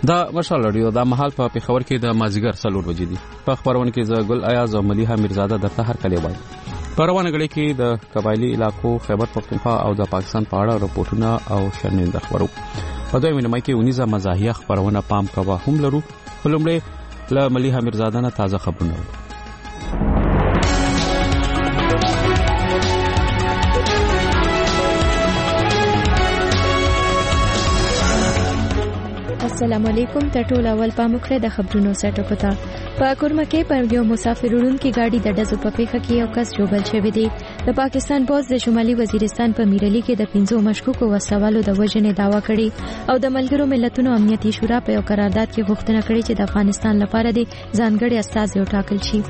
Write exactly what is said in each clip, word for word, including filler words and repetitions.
دا مشال رادیو د محل په پیښور کې د مازیګر څلور بجې دي. په خبرونه کې ز ګل ایاز او ملیحه میرزاده درته هر کله وایي. په روانه غړي کې د قبایلی علاقو خیبر پختونخوا او د پاکستان په اړه راپورټونه او شننده خبرو. په دوی مینه مې کې اونیزه مزاحیه خبرونه پام کوا هم لرو. ولومړی له ملیحه میرزاده نه تازه خبرونه. السلام علیکم. ته ټول اول پاموکره د خبرونو سره ټکو ته. په کورمه کې پر یو مسافر وړونکي گاډي د ډزو په پیښه کې یو کس ژوبل شوی دی. د پاکستان پولیس د شمالي وزیرستان په میرلی کې د پنځو مشکوکو وسلوالو د وژنې داوا کړې او د ملګرو ملتونو امنیتي شورا په یو قرارداد کې غوښتنه کړې چې د افغانستان لپاره د ځانګړي استازي وټاکل شي.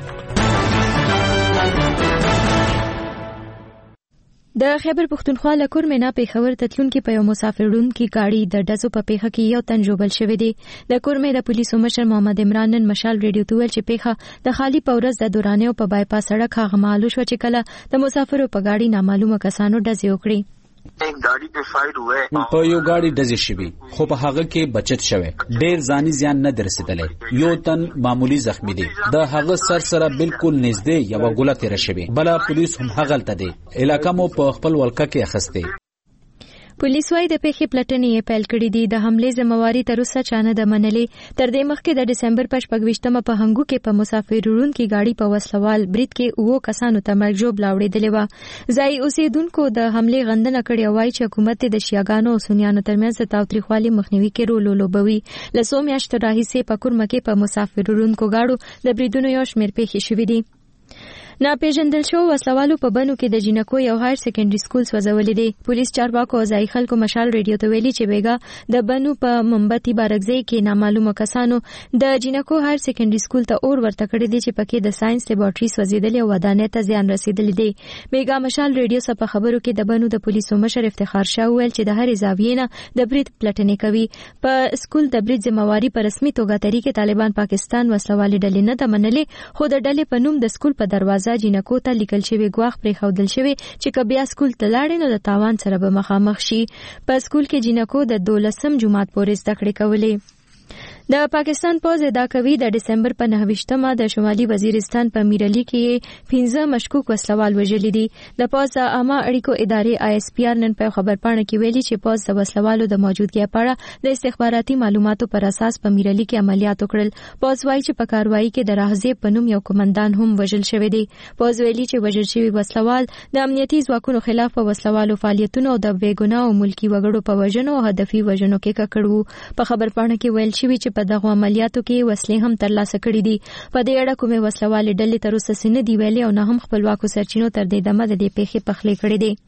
د خیبر پختونخوا له کورمه پیښور ته تلونکي په یو مسافر وړونکي گاډي د ډزو په پیښه کې یو تن ژوبل شوی دی. د کورمه د پولیسو مشر محمد عمران نن مشال ریډیو ته ویل چې پیښه د خالی پورز د دورانه او په بایپاس سړک هغه مالو شو چې کله د مسافرو په گاډي نامعلومه کسانو ډزې وکړي. एक गाड़ी पे फायर हुए په یو गाड़ी ډزې شوی خو په هغه کې بچت شوی. ډیر ځاني زیان نه درسیدلې. یو تن معمولی زخمی دی. د هغه سر سره بالکل نږدې یو ګوله تیر شوی. بل پولیس هم هغلته دی. علاقه مو په خپل ولکه کې اخسته. پولیس وايي د پیښې پلټنې پیل کړې دي. د حمله ذمہواری تر اوسه چانه د منلې. تر دې مخکې د دسمبر په شپږ په هنګو کې په مسافر وړونکي گاډي په وسلوال برید کې وو کسانو ته مرګ جوړ لاوړېدلې و. ځای اوسیدونکو د حمله غندنه کړې وایي چې حکومت د شیعاګانو او سنیانو ترمنځ د تاوتریخوالي مخنیوي کې رول لوبوي. لسو میاشتو راهیسې په کورمه کې په مسافر وړونکو گاډو د بریدونو یو شمېر پیښې شوې دي. ناپېژندل شو وسلوالو په بنو کې د جنکو یو هایر سیکنډري سکول سوځولې دي. پولیس چارواکو او ځای خلکو مشال ریډیو ته ویلي چې بیګا د بنو په منبتي بارکزی کې نامعلومه کسانو د جنکو هایر سیکنډري سکول ته اور ورته کړی دی چې پکې د ساينس لیبارټري سوځیدلې او ودانۍ ته زیان رسیدلې دی. بیګا مشال ریډیو سره په خبرو کې د بنو د پولیسو مشر افتخار شاه ویل چې د هر زاویې نه د برید پلټنې کوي. په سکول د برید ذمہواری په رسمي توګه طریقې طالبان پاکستان وسلوالي ډلې نه د منلې خو د ډلې په نوم د سکول په دروازه جنکو ته لیکل شوی ګواښ پرې خودل شوی چې کبیا سکول ته لاړې نو د تاوان سره به مخامخ شي. په سکول کې جنکو د دولسم جماعت پورې زده کړې کولې. د پاکستان پوز ادعا کوي د دسمبر په نهه د شمالي وزیرستان په میرلی کې پنځه مشکوک وسلوال وژلي دي. د پوز عامه اړیکو ادارې آی اس پی آر نن په خبرپاڼه کې ویلي چې پوز د وسلوالو د موجودګۍ په اړه د استخباراتي معلوماتو پر اساس په میرلی کې عملیات وکړل. پوز وايي چې په کاروایی کې د راهزې په نوم یو کمانډان هم وژل شوی دی. پوز ویلي چې وژل شوی وسلوال د امنیتي ځواکونو خلاف په وسلوالو فعالیتونو او د بیګناه او ملکی وګړو په وژنو او هدفي وژنو کې ککړ وو. په خبرپاڼه کې ویل شوی چې په دغه عملیاتو کې وسلې هم ترلاسه کړې دي. په دې اړه کومې وسلوالې ډلې تر اوسه سینه دی ویلي او نه هم خپلواکو سرچینو تر دې دمه د دې پیښې پخلی کړې دي.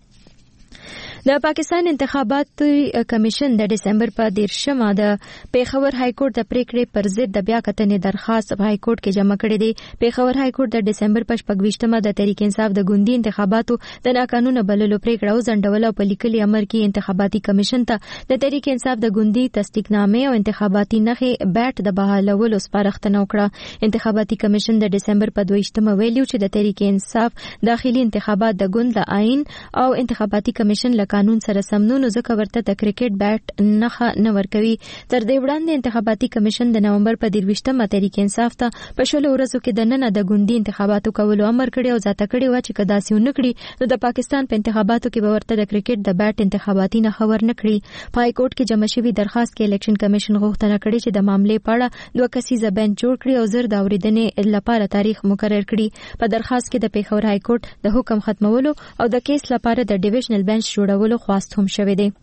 د پاکستان انتخاباتي کمیشن د دسمبر په دیرشمه د پیښور های کورټ د پریکړې پر ضد د بیا کتنې درخواست په های کورټ کې جمع کړی دی. پیښور های کورټ د دسمبر په شپږ د تحریک انصاف د ګوندي انتخاباتو د ناقانونه بللو پریکړه او ځنډول او په لیکلي امر کې انتخاباتي کمیشن ته د تحریک انصاف د ګوندي تصدیقنامې او انتخاباتي نښې بیټ د بحالولو سپارښتنه وکړه. انتخاباتي کمیشن د دسمبر په دویشتمه ویلي چې د تحریک انصاف داخلي انتخابات د ګوند له آئین او انتخاباتي کمیشن له قانون سره سمونو ځکه ورته د کرکټ بیټ نه نه ورکوي. تر دې وړاندې انتخاباتي کمیشن د نومبر په دیرويشتمه تحریک انصاف ته په شلو ورځو کې د نن د ګوندي انتخاباتو کولو امر کړی او ځاته کړی و چې کدا سیو نکړي نو د پاکستان په انتخاباتو کې به ورته د کرکټ د بیټ انتخاباتي نه خبر نکړي. په های کورټ کې جمع شوی درخواست کې الیکشن کمیشن غوښتنه کړې چې د معاملې په اړه دوه کسیزه بنچ جوړ کړي او زر د اورېدنې لپاره تاریخ مقرر کړي. په درخواست کې د پیښور های کورټ د حکم ختمولو او د کیس لپاره د ډیویژنل بنچ جوړولو خواست هم شوی دی.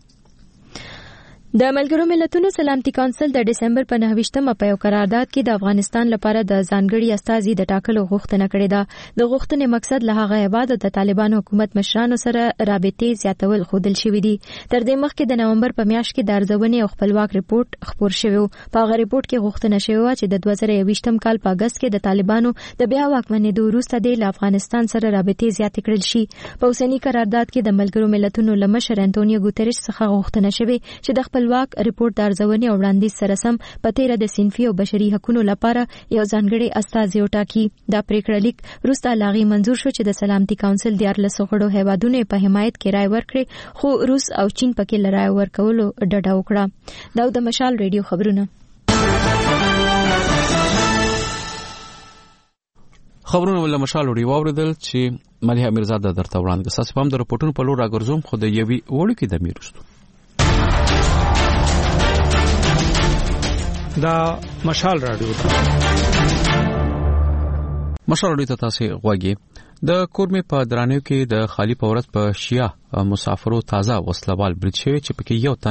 د ملګرو ملتونو سلامتي کونسل د دسمبر په نهه په یو قرارداد کې د افغانستان لپاره د ځانګړي استازي د ټاکلو غوښتنه کړې ده. د غوښتنې مقصد له هغه هیواد د طالبانو حکومت مشرانو سره رابطې زیاتول ښودل شوي دي. تر دې مخکې د نومبر په میاشت کې د ارزونې او خپلواک ریپورت خپور شوی و. په هغه ریپورت کې غوښتنه شوې وه چې د دوه زره یوویشتم کال په اګست کې د طالبانو د بیا واکمنېدو وروسته د افغانستان سره رابطې زیاتې کړل شي. په اوسني قرارداد کې د ملګرو ملتونو له مشر انټونیو ګوتریش څخه غوښتنه شوې چې د خپل خپلواک ریپورت د ارزونې او وړاندیز سره سم په تیره د صنفي او بشري حقوقو لپاره یو ځانګړي استازی وټاکي. دا پریکړه لیک وروسته لاغي منزور شو چې د سلامتي کونسل د ارلس غړو هیوادونو په حمایت کې رائے ورکړي، خو روس او چین پکې لرای ورکولو ډډه وکړه. دا د مشال ریډیو خبرونه. خبرونه ول مشال وړي واوریدل چې مليحه میرزاده درته وړاندې ساس پام د رپورټونو په لور راګرځوم، خو د یوي وړو کې د میرستو دا مشال رادیو مشال رادیو ته تاسو غواګي. د کورمه په درانیو کې د خالی پورت په شیا مسافرو تازه وسلوال برید شوی چې پکې یو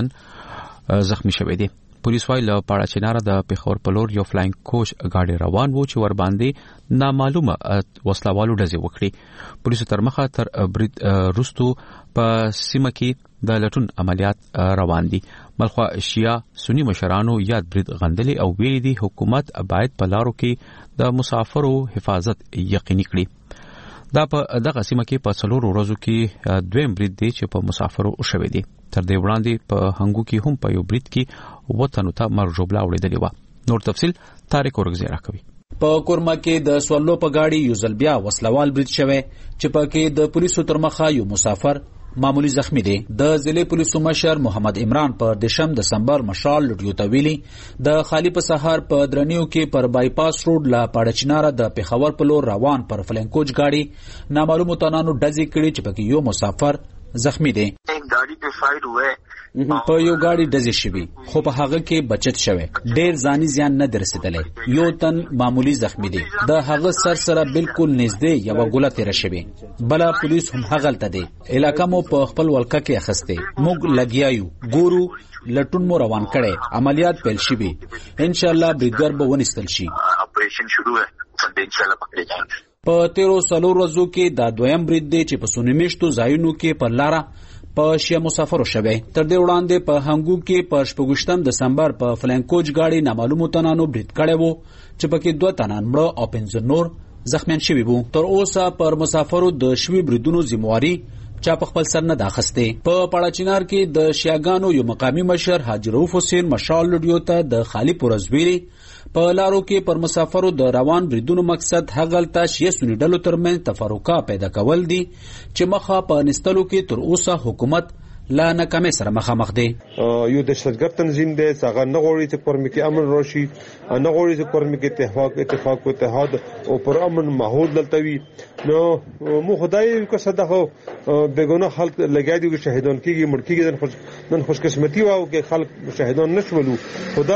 تن زخمی شوی دی. پولیس وايي له پاړه چنار د پیښور په لور یو فلاینګ کوچ گاډي روان وو چې ور باندې نامعلومه وسلوالو ډزې وکړي. پولیسو تر مخه تر برید رستو په سیمه کې د لټون عملیات روان دي. ملخوا شیا سنی مشرانو یاد برید غندلي او ویلي دي حکومت باید په لارو کې د مسافرو حفاظت یقیني کړي. دا په دغه سیمه کې په څلور ورځو کې دویم برید دی چې په مسافرو شوی دی. تر دې وړاندې په هنګو کې هم په یو برید کې وطن ته مرګ جوړه وړېدلې و. نور تفصيل طارق ورغزی راکوي. په کورما کې د سوالو په گاډي یو ځل بیا وسلوال برید شوی چې پکې د پولیسو تر مخه یو مسافر معمولی زخمی دی. د ضلع پولیسو مشر محمد عمران پر دشم دسمبر مشال لډیو ته ویلي د خالی په سهار په درنیو کې پر بایپاس روډ لا پاړچناره د پیښور په لور روان پر فلنکوچ گاډي نامعلوم تنانو ډزې کړي چې پکې یو مسافر زخمی دی. एक गाड़ी पे फायर हुआ है په یو گاډي ډزې شوی، خو په هغه کې بچت شوی. ډیر ځاني زیان نه درسیدلې. یو تن معمولی زخمی دی. د هغه سر سره بالکل نږدې یو ګوله تیر شوی. بل پولیس هم هغلته دی. علاقه مو په خپل ولکه کې اخسته. موږ لګیایو ګورو لټون مو روان کړي. عملیات پیل شوی. ان شاء الله بریدګر به ونیستل شي. ऑपरेशन शुरू है बंदे इंशाल्लाह पकड़े जाएंगे. په تیرو څلور ورځو کې دا دویم برید دی چې په سونیمشتو ځایونو کې پر لاره په شیا مسافرو شوی. تر دې وړاندې په هنګو کې په شپږم دسمبر په فلنکوچ گاډي نامعلوم تنانو برید کړی وو چې پکې دوه تنان مړه او پنځه نور زخمیان شوي وو. تر اوسه پر مسافرو د شوي بریدونو ذمہواری چا په خپل سر نه داخسته. په پاړچینار کې د شیاګانو یو مقامی مشر حاجی رؤف حسین مشال لډیو ته د خالی پورزویری په لارو کې پر مسافرو د روان بریدونو مقصد هغلته شیعه سنی ډلو ترمنځ تفرقه پیدا کول دي چې مخه په نستلو کې تر اوسه حکومت لا ناکامه سره مخامخ دي. یو دهشتګرد تنظیم دی څنګه نه غوړي چې کورم کې امن راشي، نه غوړي چې کورم کې اتفاق اتفاق او اتحاد او پر امن ماحول دلتوي. نو مو خدای کو صدقه بګونه خلک لګیا دي چې شهیدان کېږي مړ کېږي. نن خوش قسمتي واو کې خلک شهیدان نشولو. خدا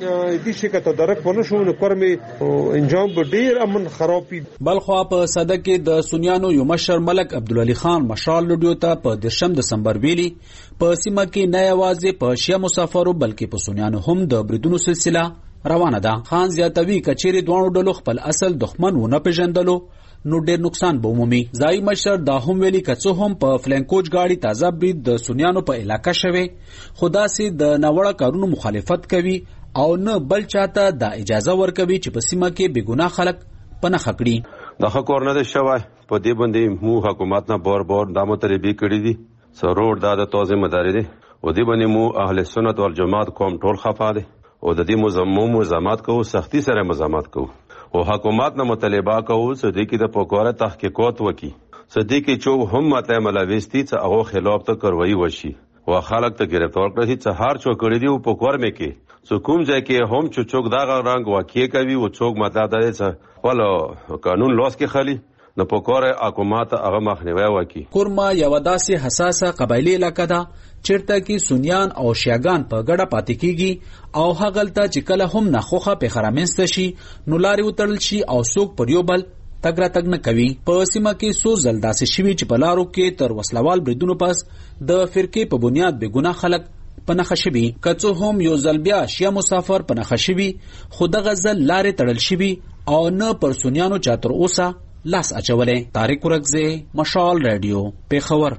دې شي کته درک ونه شو نو کورم انجام به ډیر امن خراب پی. بلخوا په صده کې د سنیانو یو مشر ملک عبدالعلی خان مشال لډیو ته په دشم دسمبر ویلي په سیمه کې نه یوازې په شیا مسافرو بلکې په سنیانو هم د بریدونو سلسله روانه ده. خان زیاتوي کچېری دوانو ډلو خپل اصل دښمن ونه پیژندلو نو ډیر نقصان به ومومي. ځای مشر دا هم ویلي کڅو هم په فلنکوچ گاډي تازه برید د سنیانو په علاقه شوی، خدا سي د ناوړه کارونو مخالفت کوي او نه بل چاته د اجازه ورکوي چې په سیمه کې بېګناه خلک پناه کړي. د حق ورنه شوی په دې باندې مو حکومت نه بار بار د متربي کړی دي. سرور دا د توزه مداري دي او دې باندې مو اهل سنت والجماعت قوم ټول خفا دي او د دې مزمم مزامات کوو، سختی سره مزامات کوو او حکومت نه مطالبه کوو صدیقی د پوکوره تحقیقات وکي. صدیقی چوب هم ماته ملاويستي چې هغه خلاف ته کاروایی وشي او خلک ته گرفتار کړي چې هر څوک کړي دی په کور مې کې څو کوم ځای کې هم چې څوک دا رنګ واقع کوي او څوک مطلب دا چې ولو قانون لاس کې خالي نو په کور حکومت هغه مخنیوي وکي. کورما یو داسې حساسه قبایلی علاقه ده چیرته کې سنیان او شیعاګان په ګډه پاتې کیږي او هغلته چې کله هم نخوخه په خرامنسته شي نو لاري وتړل شي او څوک پر یو بل تګ را تګ نه کوي. په سیمه کې څو ځل داسې شوي چې په لارو کې تر وسلوال بریدونو پس د فرقې په بنیاد بېګناه خلک پناه شوي. کڅو هم یو ځل بیا شیعه مسافر پناه شوي، خو دغه ځل لارې تړل شوي او نه پر سنیانو چا تر اوسه لاس اچولې. طارق ورغزی مشال رادیو پیښور.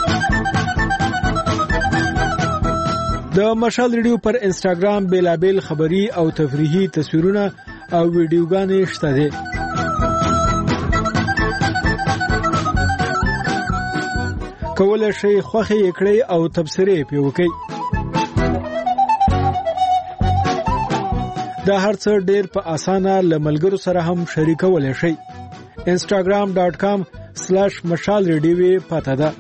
د مشال رادیو پر انسټاګرام بیلابل خبری او تفریحي تصویرونه او ویډیوګانې شته دي. کولای شئ خوښه یې کړئ او تبصرې پې وکړئ. دا هر څه ډیر په اسانه لملګرو سره هم شریکولای شئ. instagram dot com slash مشال ریډیو پته ده.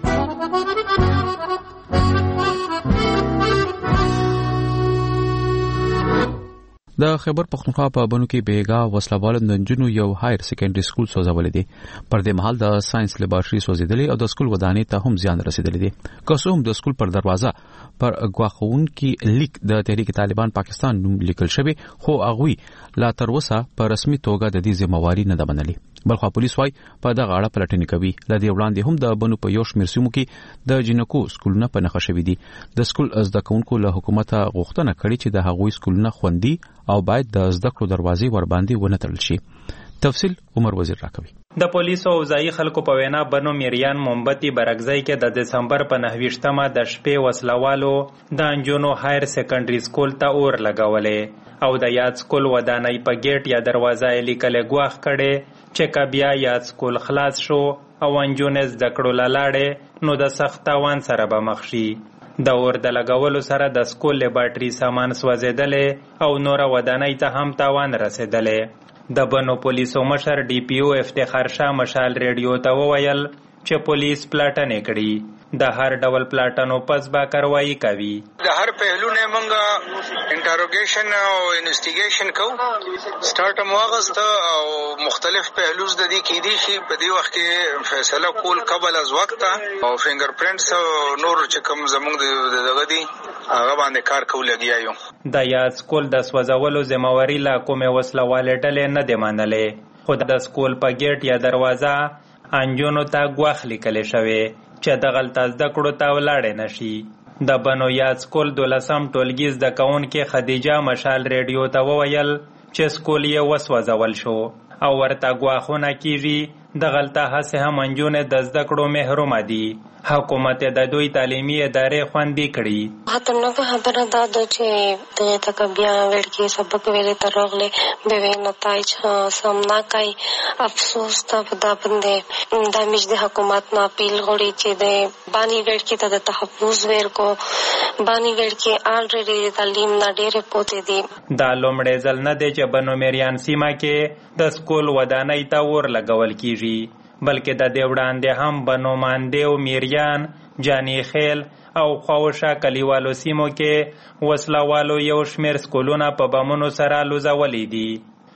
د خیبر پختونخوا په بنو کې بیګا وسلوال ننجونو یو هایر سیکنډري سکول سوځولې دي. پر دې مهال د ساينس لیبارټري سوځیدلې او د سکول ودانۍ ته هم زیان رسیدلی دی. کوم د سکول پر دروازه پر غواخون کې لیک د تحریک طالبان پاکستان نوم لیکل شوی، خو هغه لا تر اوسه په رسمي توګه د دې ذمہواری نه ده منلې. بلخوا پولیس وايي په دغه اړه پلټنې کوي. لدې وړاندې هم د بنو په یو شمېر سیمو کې د جنکو سکولونه په نښه شوي دي. د سکول زده کوونکو له حکومت غوښتنه کړې چې د هغوی سکولونه خوندي او باید د زده کړو دروازې ور باندې ونه تړل شي. تفصیل عمر وزیر راکوي. د پولیسو او ځایي خلکو په وینا بنو میریان مومبتی برګځای کې د دسمبر په نهویشتمه د شپې وسلوالو د انجونو هایر سیکنډري سکول ته اور لګولې او د یاد سکول ودانۍ په گیټ یا دروازه یې لیکلې ګواښ کړي چې که بیا یاد سکول خلاص شو او انجونې زده کړو لاړې نو د سخت تاوان سره به مخ شي. د اور د لګولو سره د سکول لیبارټري سامان سوځېدلې او نوره ودانۍ ته هم تاوان رسېدلې. د بنو پولیسو مشر ډي پی او افتخار شاه مشال ریډیو ته وویل چې پولیس پلاټنې کړي. د هر ډول پلاټنو پس به کاروایی کوي. د هر پهلو نه موږ انټروګیشن او انویسټیګیشن کوو. سٹارټ مواغست او مختلف پهلوز د دې کې دي چې په دې وخت کې فیصله کول قبل از وخت او فینګر پرینټس او نور چې کوم زموږ دغه دي هغه باندې کار کول لګیایو. د یاد سکول د سوځولو ذمہواری لا کومه وسلواله ډلې نه دی منلې، خو د سکول په گیټ یا دروازه انجونو ته ګواښ لیکل شوی چې د غلطه زده کړو ته ولاړې نشي. د بنو یاد سکول دولسم ټولګي زده کوونکې خدیجه مشال ریډیو ته وویل چې سکول یې وسوځول شو او ورته ګواښونه کیږي. د غلطه هڅې هم انجونې د زده کړو محرومه دي. حکومت د دوی تعلیمي ادارې خوندي کړي. حتی نو خبره دا ده چې دغه تک بیا ورکی سبق ویلې تر راغله به نتایج سامنا کوي. افسوس ته په دا باندې د مش د حکومت نه اپیل غوړي چې د بانی ورکی ته د تحفظ ورکو بانی ورکی الریډي تعلیم نه ډېر پوتې دي. دا لومړی ځل نه دی چې بنو میریان سیمه کې د سکول ودانۍ ته اور لګول کیږي، بلکې د دې وړاندې هم بنو ماندیو میریان جانی خیل او خواوشا کلیوالو سیمو کې وسلوالو یو شمیر سکولونه په بمونو سره لوځولي دي.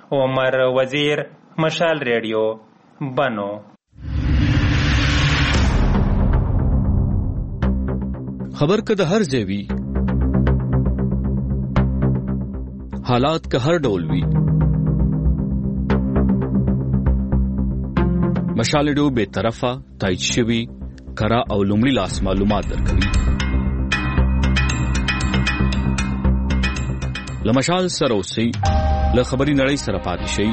عمر وزیر مشال ریډیو بنو. خبر که د هر ځای وي، حالات که هر ډول وي، مشال ریډیو به طرفه تایید شوی کرا او لومړي لاس معلومات درکوي. لمشال سره اوسئ، له خبري نړۍ سره پاتې شئ.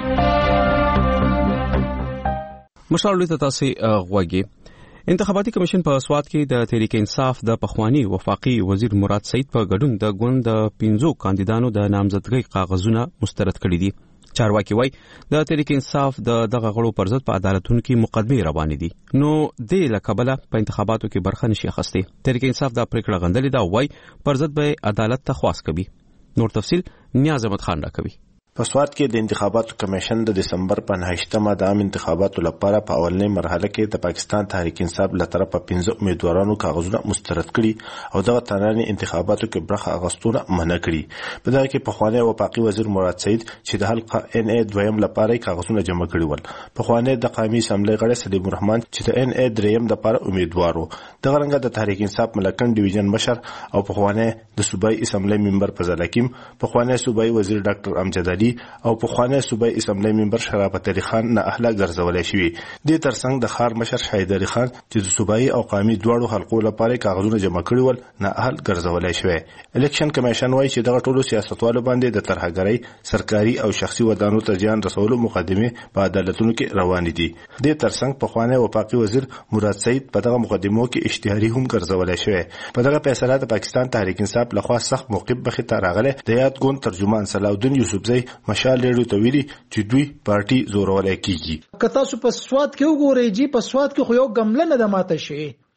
مشال ریډیو ته تاسو غوږی. انتخاباتي کمیشن په سوات کې د تحریک انصاف د پخوانی وفاقي وزیر مراد سعید په ګډون د ګوند د پنځو کاندیدانو د نامزدګۍ کاغذونه مسترد کړي دي. چارواکي وای د تحریک انصاف د دغه غړو پر ضد په عدالتونو کې مقدمه روانې دي، نو د لکبله په انتخاباتو کې برخه نشي اخیسته. تحریک انصاف د پریکړه غندلې دا وای پر ضد به عدالت ته خواست کوي. نور تفصیل نیاز احمد خان را کوي. په سوات کې د انتخاباتو کمیشن د دسمبر په نهشتمه د عام انتخاباتو لپاره په اولنۍ مرحله کې د پاکستان تحریک انصاف له طرفه پنځه امیدوارانو کاغذونه مسترد کړي او دغه تنانې انتخاباتو کې برخه اخیستونه منع کړي. په دغه کې پخوانی وفاقي وزیر مراد سعید چې د حلقه ان ای دویم لپاره کاغذونه جمع کړي ول، پخوانی د قومي اسمبلی غړی سلیم الرحمن چې د ان ای دریم لپاره امیدوار و، دغه رنګه د تحریک انصاف ملکن ډیویژن مشر او پخوانی د صوبایي اسمبلی ممبر فضل حکیم، پخوانی صوبایي وزیر ډاکټر امجد علي او پخوانی صوبایي اسمبلی ممبر شرافت علي خان نه اهله ګرځولای شوی. د ترڅنګ د خار مشر شهید علي خان چې د صوبایي او قومي دواړو حلقو لپاره کاغذونه جمع کړي ول نه اهل ګرځولای شوی. الیکشن کمیشن وایي چې دغه ټولو سیاستوالو باندې د ترهګرۍ سرکاري او شخصي ودانو ته ځان رسولو مقدمه په عدالتونو کې روان دي. د ترڅنګ پخوانی وفاقي وزیر مراد سعید په دغه مقدمو کې اشتهاري هم ګرځولای شوی. په دغه فیصله د پاکستان تحریک انصاف لخوا سخت موقف بخې ته راغله. د یاد ګوند ترجمان صلاح الدین یوسفزئی مشال ریډیو ته ویلي چې دوی پارټي زورولای کیږي. که تاسو په سواد کې وګورئ چې په سواد کې خو یو ګمله نه د ماته شي،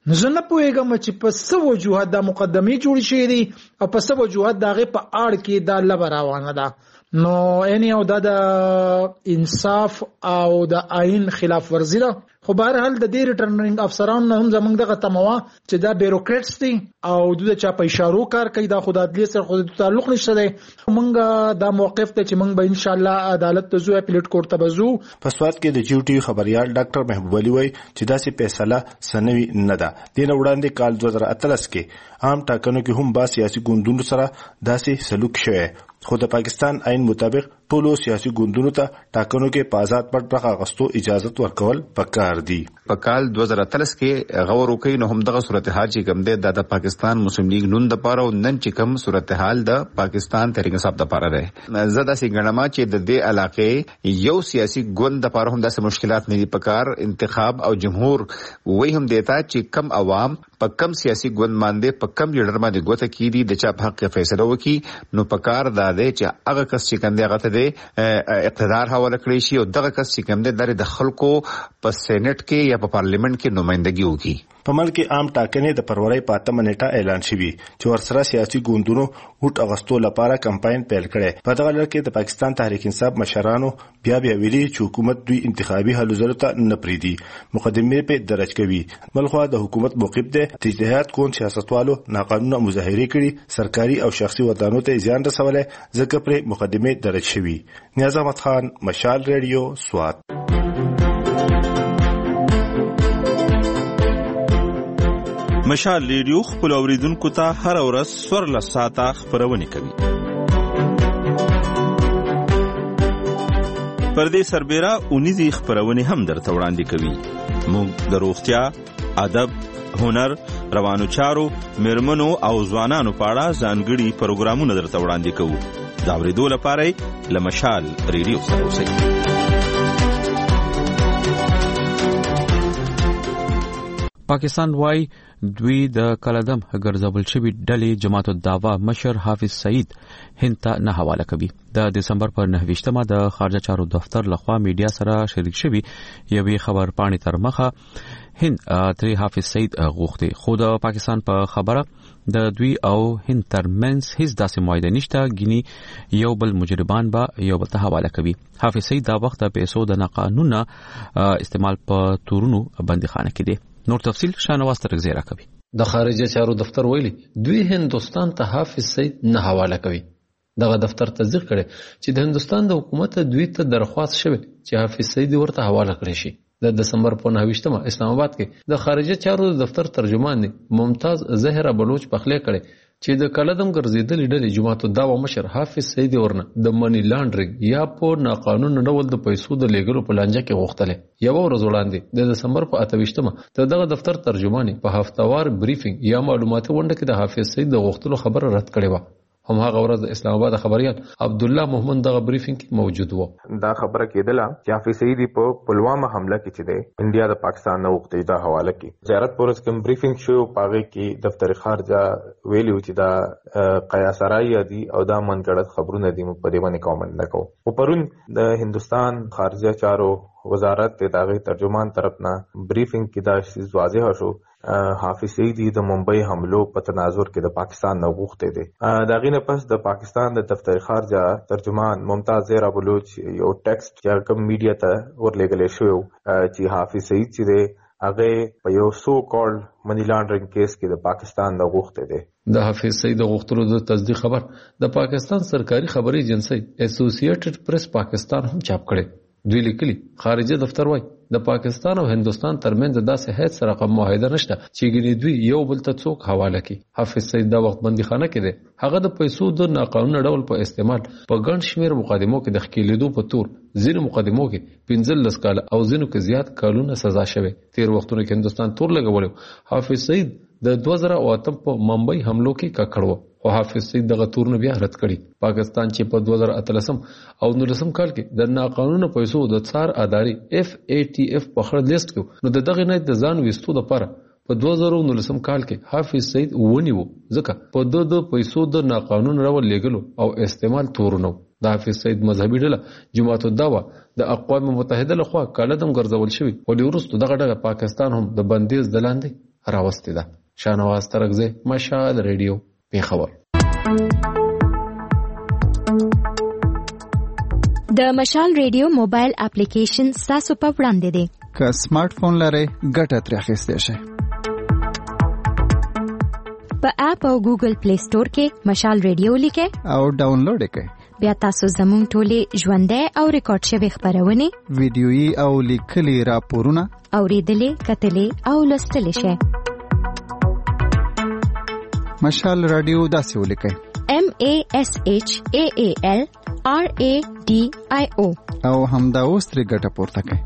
نو زه نه پوهیږم چې په څه وجوهات دا مقدمې جوړې شوې دي او په څه وجوهات د هغې په اړ کې دا لبه روانه ده. نو یعنی او دا د انصاف او د آئین خلاف ورزي ده. خو بهرحال د دې ریټرنینګ افسرانو هم زمونږ دغه تموا چې دا بیروکریټس دي او دوی چا په اشارو کار کوي، دا خود عدلیه سره خود تعلق نشته دی. مونږ دا موقف ته چې مونږ به ان شاء الله عدالت ته ځو، اپیلیټ کورټ ته بزو. په سواد کې د جیو ټي خبريال ډاکټر محبوب علي وایي چې داسې فیصله سنوي نه ده. دین وړاندې کال دوه زره اتلس کې عام ټاکنو کې هم با سیاسي ګوندونو سره داسې سلوک شوی، خو د پاکستان آئین مطابق ټولو سیاسي ګوندونو ته ټاکنو کې په آزاد پټ برخه اخیستو اجازه ورکول پکار دي. په کال دوه زره اتلس کې غور وکړي نو هم دغه صورتحال چې کوم دی د پاکستان مسلم لیگ نون د پاره او نن چې کوم صورتحال د پاکستان تحریک انصاف د پاره ده. زه داسې ګڼم چې د دې علاقې یو سیاسي ګوند د پاره هم داسې مشکلات نه دي پکار. انتخاب او جمهور وای هم دیتا چې کم عوام په کم سیاسي ګوند باندې په کم لیډر باندې ګوته کیدي د چا په حق فیصله وکړي، نو پکار دا دی چې هغه کس چې کوم دی هغه ته اقتدار حواله کړی شي او دغه کس چې کوم دی د خلکو په سېنات کې یا په پارلیمنت کې نمائندګي وکړي. په ملک کې عام ټاکنې د فروری په اتمه نیټه اعلان شوي چې ورسره سیاسي ګوندونو ووټ اغوستو لپاره کمپاین پیل کړي. په دغه لړ کې د پاکستان تحریک انصاف مشرانو بیا بیا ویلي چې حکومت دوی انتخابي حل زرو ته نه پریدي، مقدمې په درج کوي. بلخو د حکومت موقف دی چې اجتهاد کوون سیاستوالو ناقانونه مظاهره کړي، سرکاري او شخصي ودانو ته زیان رسولای، ځکه پر مقدمې درج شوي. نیاز احمد خان، مشال ریډیو، سوات. مشال ریډیو خپل اوریدونکو ته هر ورځ څوارلس ساعته خبرونه کوي. پر دې سربېره اونیزي خبرونه هم درته وړاندې کوي. موږ د روغتیا، ادب، هنر، روانو چارو، میرمنو او ځوانانو په اړه ځانګړي پروګرامونه درته وړاندې کوو. دا اوریدو لپاره له مشال ریډیو سره اوسئ. پاکستان وای دوی د کلدم ګرځول شوی ډلې جماعت الدعوا مشر حافظ سعید هند ته نه حواله کوي. د دسمبر پر نهه ویشتمه د خارجه چارو دفتر لخوا میډیا سره شریک شوی یوې خبر پاڼې تر مخه هند تری حافظ سعید غوښتي، خو د پاکستان په خبره د دوی او هند ترمنځ هیڅ داسې معاهده نشته، ګینی یو بل مجربان به یو بل ته حواله کوي. حافظ سعید دا وخت د پیسو د ناقانونه استعمال په تورونو بندیخانه کې دی. نور تفصیل شانواز ترغزی را کوي. د خارجه چارو دفتر ویلي دوی هندستان ته حافظ سعید نه حواله کوي. دغه دفتر تصدیق کړي چې د هندستان د حکومت دوی ته درخواست شوی چې حافظ سعید ورته حواله کړي شي. د دسمبر په نهه ویشتمه اسلام آباد کې د خارجه چارو دفتر ترجمان ممتاز زهرا بلوچ پخلی کړي چې د کلدم ګرځیدلې ډلې جماعت الدعوا مشر حافظ سعید ورنه د منی لانډرینګ یا په ناقانونه ډول د پیسو د لیږلو په لانجه کې غوښتل. یو ورځ وړاندې د دسمبر په اته ویشتمه د دغه دفتر ترجمان په هفتوار بریفینګ یا معلوماتي غونډه کې د حافظ سعید د غوښتلو خبره رد کړې و. هم هغه ورځ د اسلام آباد خبريال عبد الله محمد دغه بریفینګ کې موجود و. دا خبره کېدله چې حافظ سعید په پلوامه حمله کې چې دی انډیا د پاکستان نه وغوښتي دا حواله کې زیارت پورس کوم بریفینګ شو پاغه کې دفتر خارجه ویلو چې دا قیاسرای دي او دا منګړت خبرونه دي په دې باندې کومنټ نکو. او پرون د هندستان خارجه چارو وزارت ته داغه ترجمان طرفنا بریفینګ کې دا شی واضح شو حافظ سعید د ممبئی حملو په تناظر کې د پاکستان نه غوښتي دي. دا غینه پس د پاکستان د دفتر خارجه ترجمان ممتاز زهرا بلوچ یو ټیکسټ چې کوم میډیا ته ورلېږل شو چې حافظ سعید چې دی هغه په یو سو کال منی لانډرینګ کیس کې د پاکستان نه غوښتي دي. د حافظ سعید غوښتلو د تصدیق خبر د پاکستان سرکاري خبري ایجنسی اسوسییټډ پریس پاکستان هم چاپ کړي. دوی لیکلي خارجه دفتر وای د پاکستان او هندستان ترمنځ داسې هیڅ سره کوم معاهده نشته چې ګینې دوی یو بل ته څوک حواله کړي. حافظ سعید دا وخت بندیخانه کې دی. هغه د پیسو د ناقانونه ډول په استعمال په ګڼ شمېر مقدمو کې د ښکېلېدو په تور ځینو مقدمو کې پنځلس کاله او ځینو کې زیات کالونه سزا شوې. تیر وختونو کې هندستان تور لګولی. حافظ سعید د دوه زره او اتم په ممبئی حملو کې ککړ و او حافظ سعید دغه تورونه بیا رد کړي. پاکستان چې په دوه زره اتلسم او نولسم کال کې د ناقانونه پیسو د څار اداري اف ای ټي اف په خړ لیست کې نو د دغه نه د ځان وستو لپاره په دوه زره نولسم کال کې حافظ سعید ونیو ځکه په دوه د پیسو د ناقانونه راول لیږلو او استعمال تورونو. د حافظ سعید مذهبي ډله جماعت الدعوا د اقوام متحده لخوا کلدم ګرځول شوی ولې وروسته دغه ډله پاکستان هم د بندیز دلاندې راوستې ده. شاهنواز ترکزی، مشال ریډیو، پیښور. د مشال ریډیو موبایل اپلیکیشن ستاسو په وړاندې دی. که سمارټ فون لرئ ګټه ترې اخیستی شئ. په اپ او ګوګل پلی سٹور کې مشال ریډیو لیکئ او ډاونلوډ یې کړئ. بیا تاسو زموږ ټولې ژوندۍ او ریکارډ شوې خپرونې، ویډیويي او لیکلي راپورونه اورېدلې، کتلې او لوستلی شئ. مشال رادیو داسې ولیکئ: M A S H A A L R A D I O او همدا اوس ترې ګټه پورته کړئ.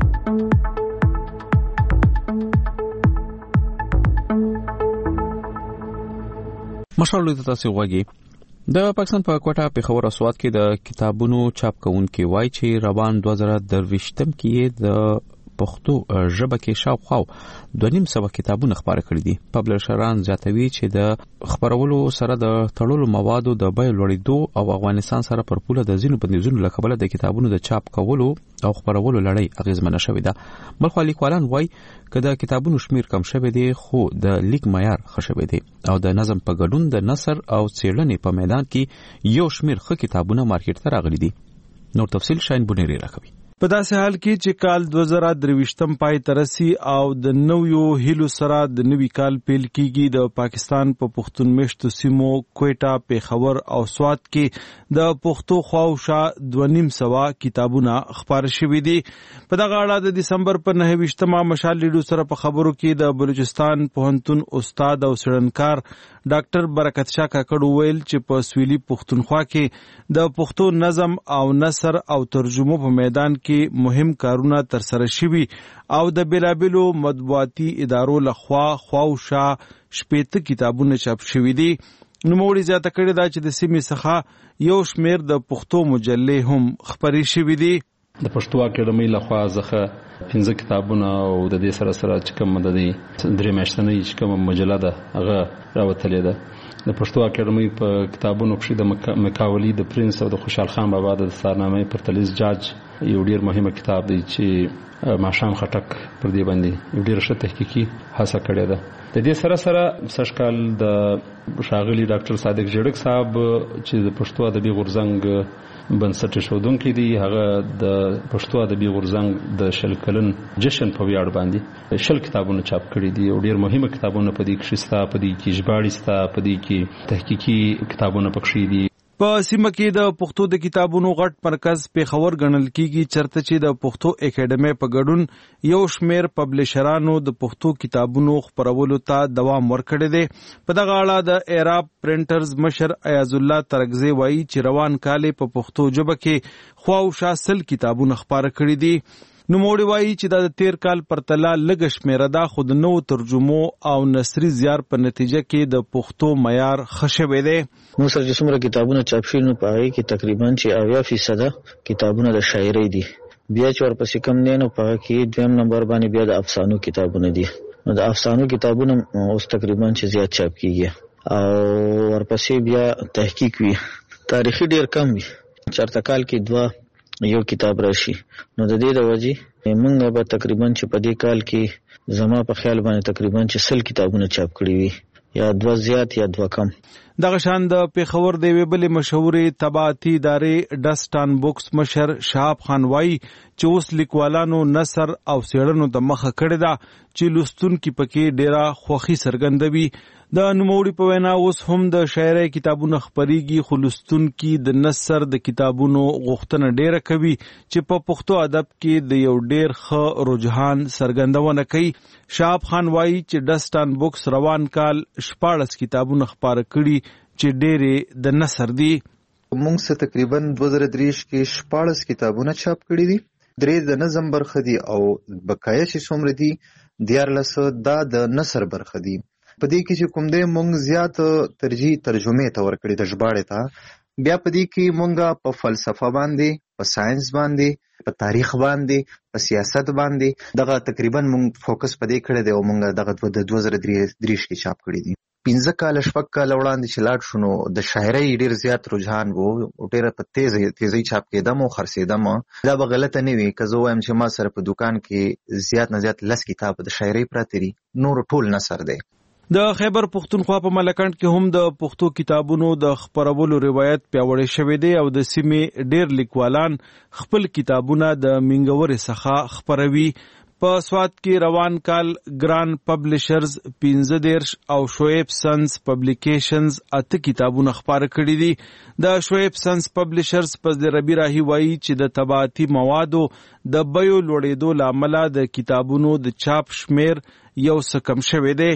مشال ته تاسو غواګي د پاکستان په کوټه پیښور او سوات کې د کتابونو چاپ کوونکي وایي چې روان دوه زره درویشتم کې د پښتو ژبه کې شاوخوا دوه نیم سوه کتابونه خپاره کړي دي. پبلشران زیاتوي چې د خبرولو سره د تړلو موادو د بیې لوړېدو او افغانستان سره پر پوله د ځینو بندیزونو له کبله د کتابونو د چاپ کولو او خبرولو لړۍ اغیزمنه شوې ده. بلخو لیکوالان وایي که د کتابونو شمیر کم شوی دی خو د لیک معیار ښه شوی دی او د نظم په ګډون د نثر او څېړنې په میدان کې یو شمیر ښه کتابونه مارکیټ ته راغلي دي. نور تفصیل شاین بونیری راکوي. په داسې حال کې چې کال دوه زره درویشتم پای ته رسي او د نویو هیلو سره د نوي کال پیل کیږي، د پاکستان په پښتون میشتو سیمو کوټه، پیښور او سوات کې د پښتو خواوشا دوه نیم سوه کتابونه خپاره شوي دي. په دغه اړه د دسمبر په نهه ویشتمه مشال ریډیو سره په خبرو کې د بلوچستان پوهنتون استاد او څېړنکار ډاکټر برکت شاه کاکړ وویل چې په سویلي پښتونخوا کې د پښتو نظم او نثر او ترجمو په میدان کې مهم کارونه ترسره شوي او د بیلابیلو مطبوعاتي ادارو لخوا خواوشا شپېته کتابونه چاپ شوي دي. نوموړي زیاته کړې ده چې د سیمې څخه یو شمېر د پښتو مجلې هم خپرې شوي دي. د پښتو اکاډمۍ لخوا ځخه پنځه کتابونه او د دې سره سره چې کوم د دې درې میاشتنۍ چې کوم مجله ده هغه راوتلې ده. د پښتو اکاډمۍ په کتابونو کې د مکاولی د پرنس او د خوشحال خان بابا د دستارنامې پرتلیز جاج یو ډیر مهمه کتاب دی چې ماشام خټک پر دې باندې یو ډیر ښه تحقیقي هڅه کړې ده. د دې سره سره سشکال د شاغلی ډاکټر صادق جړک صاحب چې د پښتو ادبي غورځنګ بنسټ ایښودونکی دی، هغه د پښتو ادبي غورځنګ د شل کلن جشن په ویاړ باندې شل کتابونه چاپ کړي دي او ډیر مهمه کتابونه په دې کې شته، په دې کې ژباړې شته، په دې کې تحقیقي کتابونه پکښې دي. په سیمه کې د پښتو د کتابونو غټ مرکز پیښور ګڼل کیږي، چرته چې د پښتو اکیډمۍ په ګډون یو شمیر پبلشرانو د پښتو کتابونو خپرولو ته دوام ورکړی دی. په دغه اړه د ایراب پرنټرز مشر ایاز الله ترکزی وایي چې روان کال په پښتو ژبه کې خواوشا سل کتابونه خپاره کړي دي. نوموړي وایي چې دا د تیر کال پرتله لږه شمیره ده، خو د نوو ترجمو او نثري زیار په نتیجه کې د پښتو معیار ښه شوی دی. موږ سره چې څومره کتابونه چاپ شوي نو په هغې کې تقریبا چې اویا فیصده کتابونه د شاعرۍ دي. بیا چې ورپسې کم دی نو په هغه کې دویم نمبر باندې بیا د افسانو کتابونه دي. نو د افسانو کتابونه اوس تقریبا چې زیات چاپ کیږي او ورپسې بیا تحقیق وي، تاریخي ډیر کم وي، چرته کال کې دوه یو کتاب راشي. نو د دې د وجې موږ به تقریبا چې په دې کال کې زما په خیال باندې تقریبا چې سل کتابونه چاپ کړي وي، یا دوه زیات یا دوه کم. دغه شان د پیښور د یوې بلې مشهورې طباعتي ادارې ډسټان بوکس مشر شهاب خان وایي چې اوس لیکوالانو نثر او څېړنو ته مخه کړې ده چې لوستونکي پکې ډېره خوښي څرګندوي. د نوموړي په وینا اوس هم د شاعرۍ کتابونه خپریږي، خو لوستونکي د نثر د کتابونو غوښتنه ډېره کوي چې په پښتو ادب کې د یو ډېر ښه رجحان څرګندونه کوي. شهاب خان وایي چې ډسټان بوکس روان کال شپاړس کتابونه خپاره کړي چې ډېرې د نثر دي. موږ څه تقریبا دوه زره دریش کې شپاړس کتابونه چاپ کړي دي، درې د نظم برخه دي او بقایه چې څومره دي دیارلس دا د نثر برخه دي. په دې کې چې کوم دی موږ زیات ترجیح ترجمې ته ورکړي د ژباړې ته. بیا په دې کې موږ په فلسفه باندې، په ساينس باندې، په تاریخ باندې، په سیاست باندې دغه تقریبا موږ فوکس په دې کړی دی او موږ دغه د دوه زره دریش کې چاپ کړي دي. پنځه کال شپږ کال وړاندې چې لاړ شو نو د شاعرۍ ډېر زیات رجحان و، ډېره په تیزه تیزۍ چاپ کېدم او خرڅېدم. دا به غلطه نه وي که زه وایم چې ما سره په دکان کې زیات نه زیات لس کتاب د شاعرۍ پراته دي، نور ټول نثر دی. د خیبر پښتونخوا په ملکنډ کې هم د پښتو کتابونو د خپرولو روایت پیاوړی شوی دی او د سیمې ډېر لیکوالان خپل کتابونه د منګورې څخه خپروي. په سوات کې روان کال ګران پبلشرز پنځه دېرش او شعیب سنس پبلیکیشنز اته کتابونه خپاره کړي دي. د شعیب سنس پبلشرز په ربی راهی وایي چې د طباعتي موادو د بیو لوړېدو له امله د کتابونو د چاپ شمیر یو څه کم شوی دی.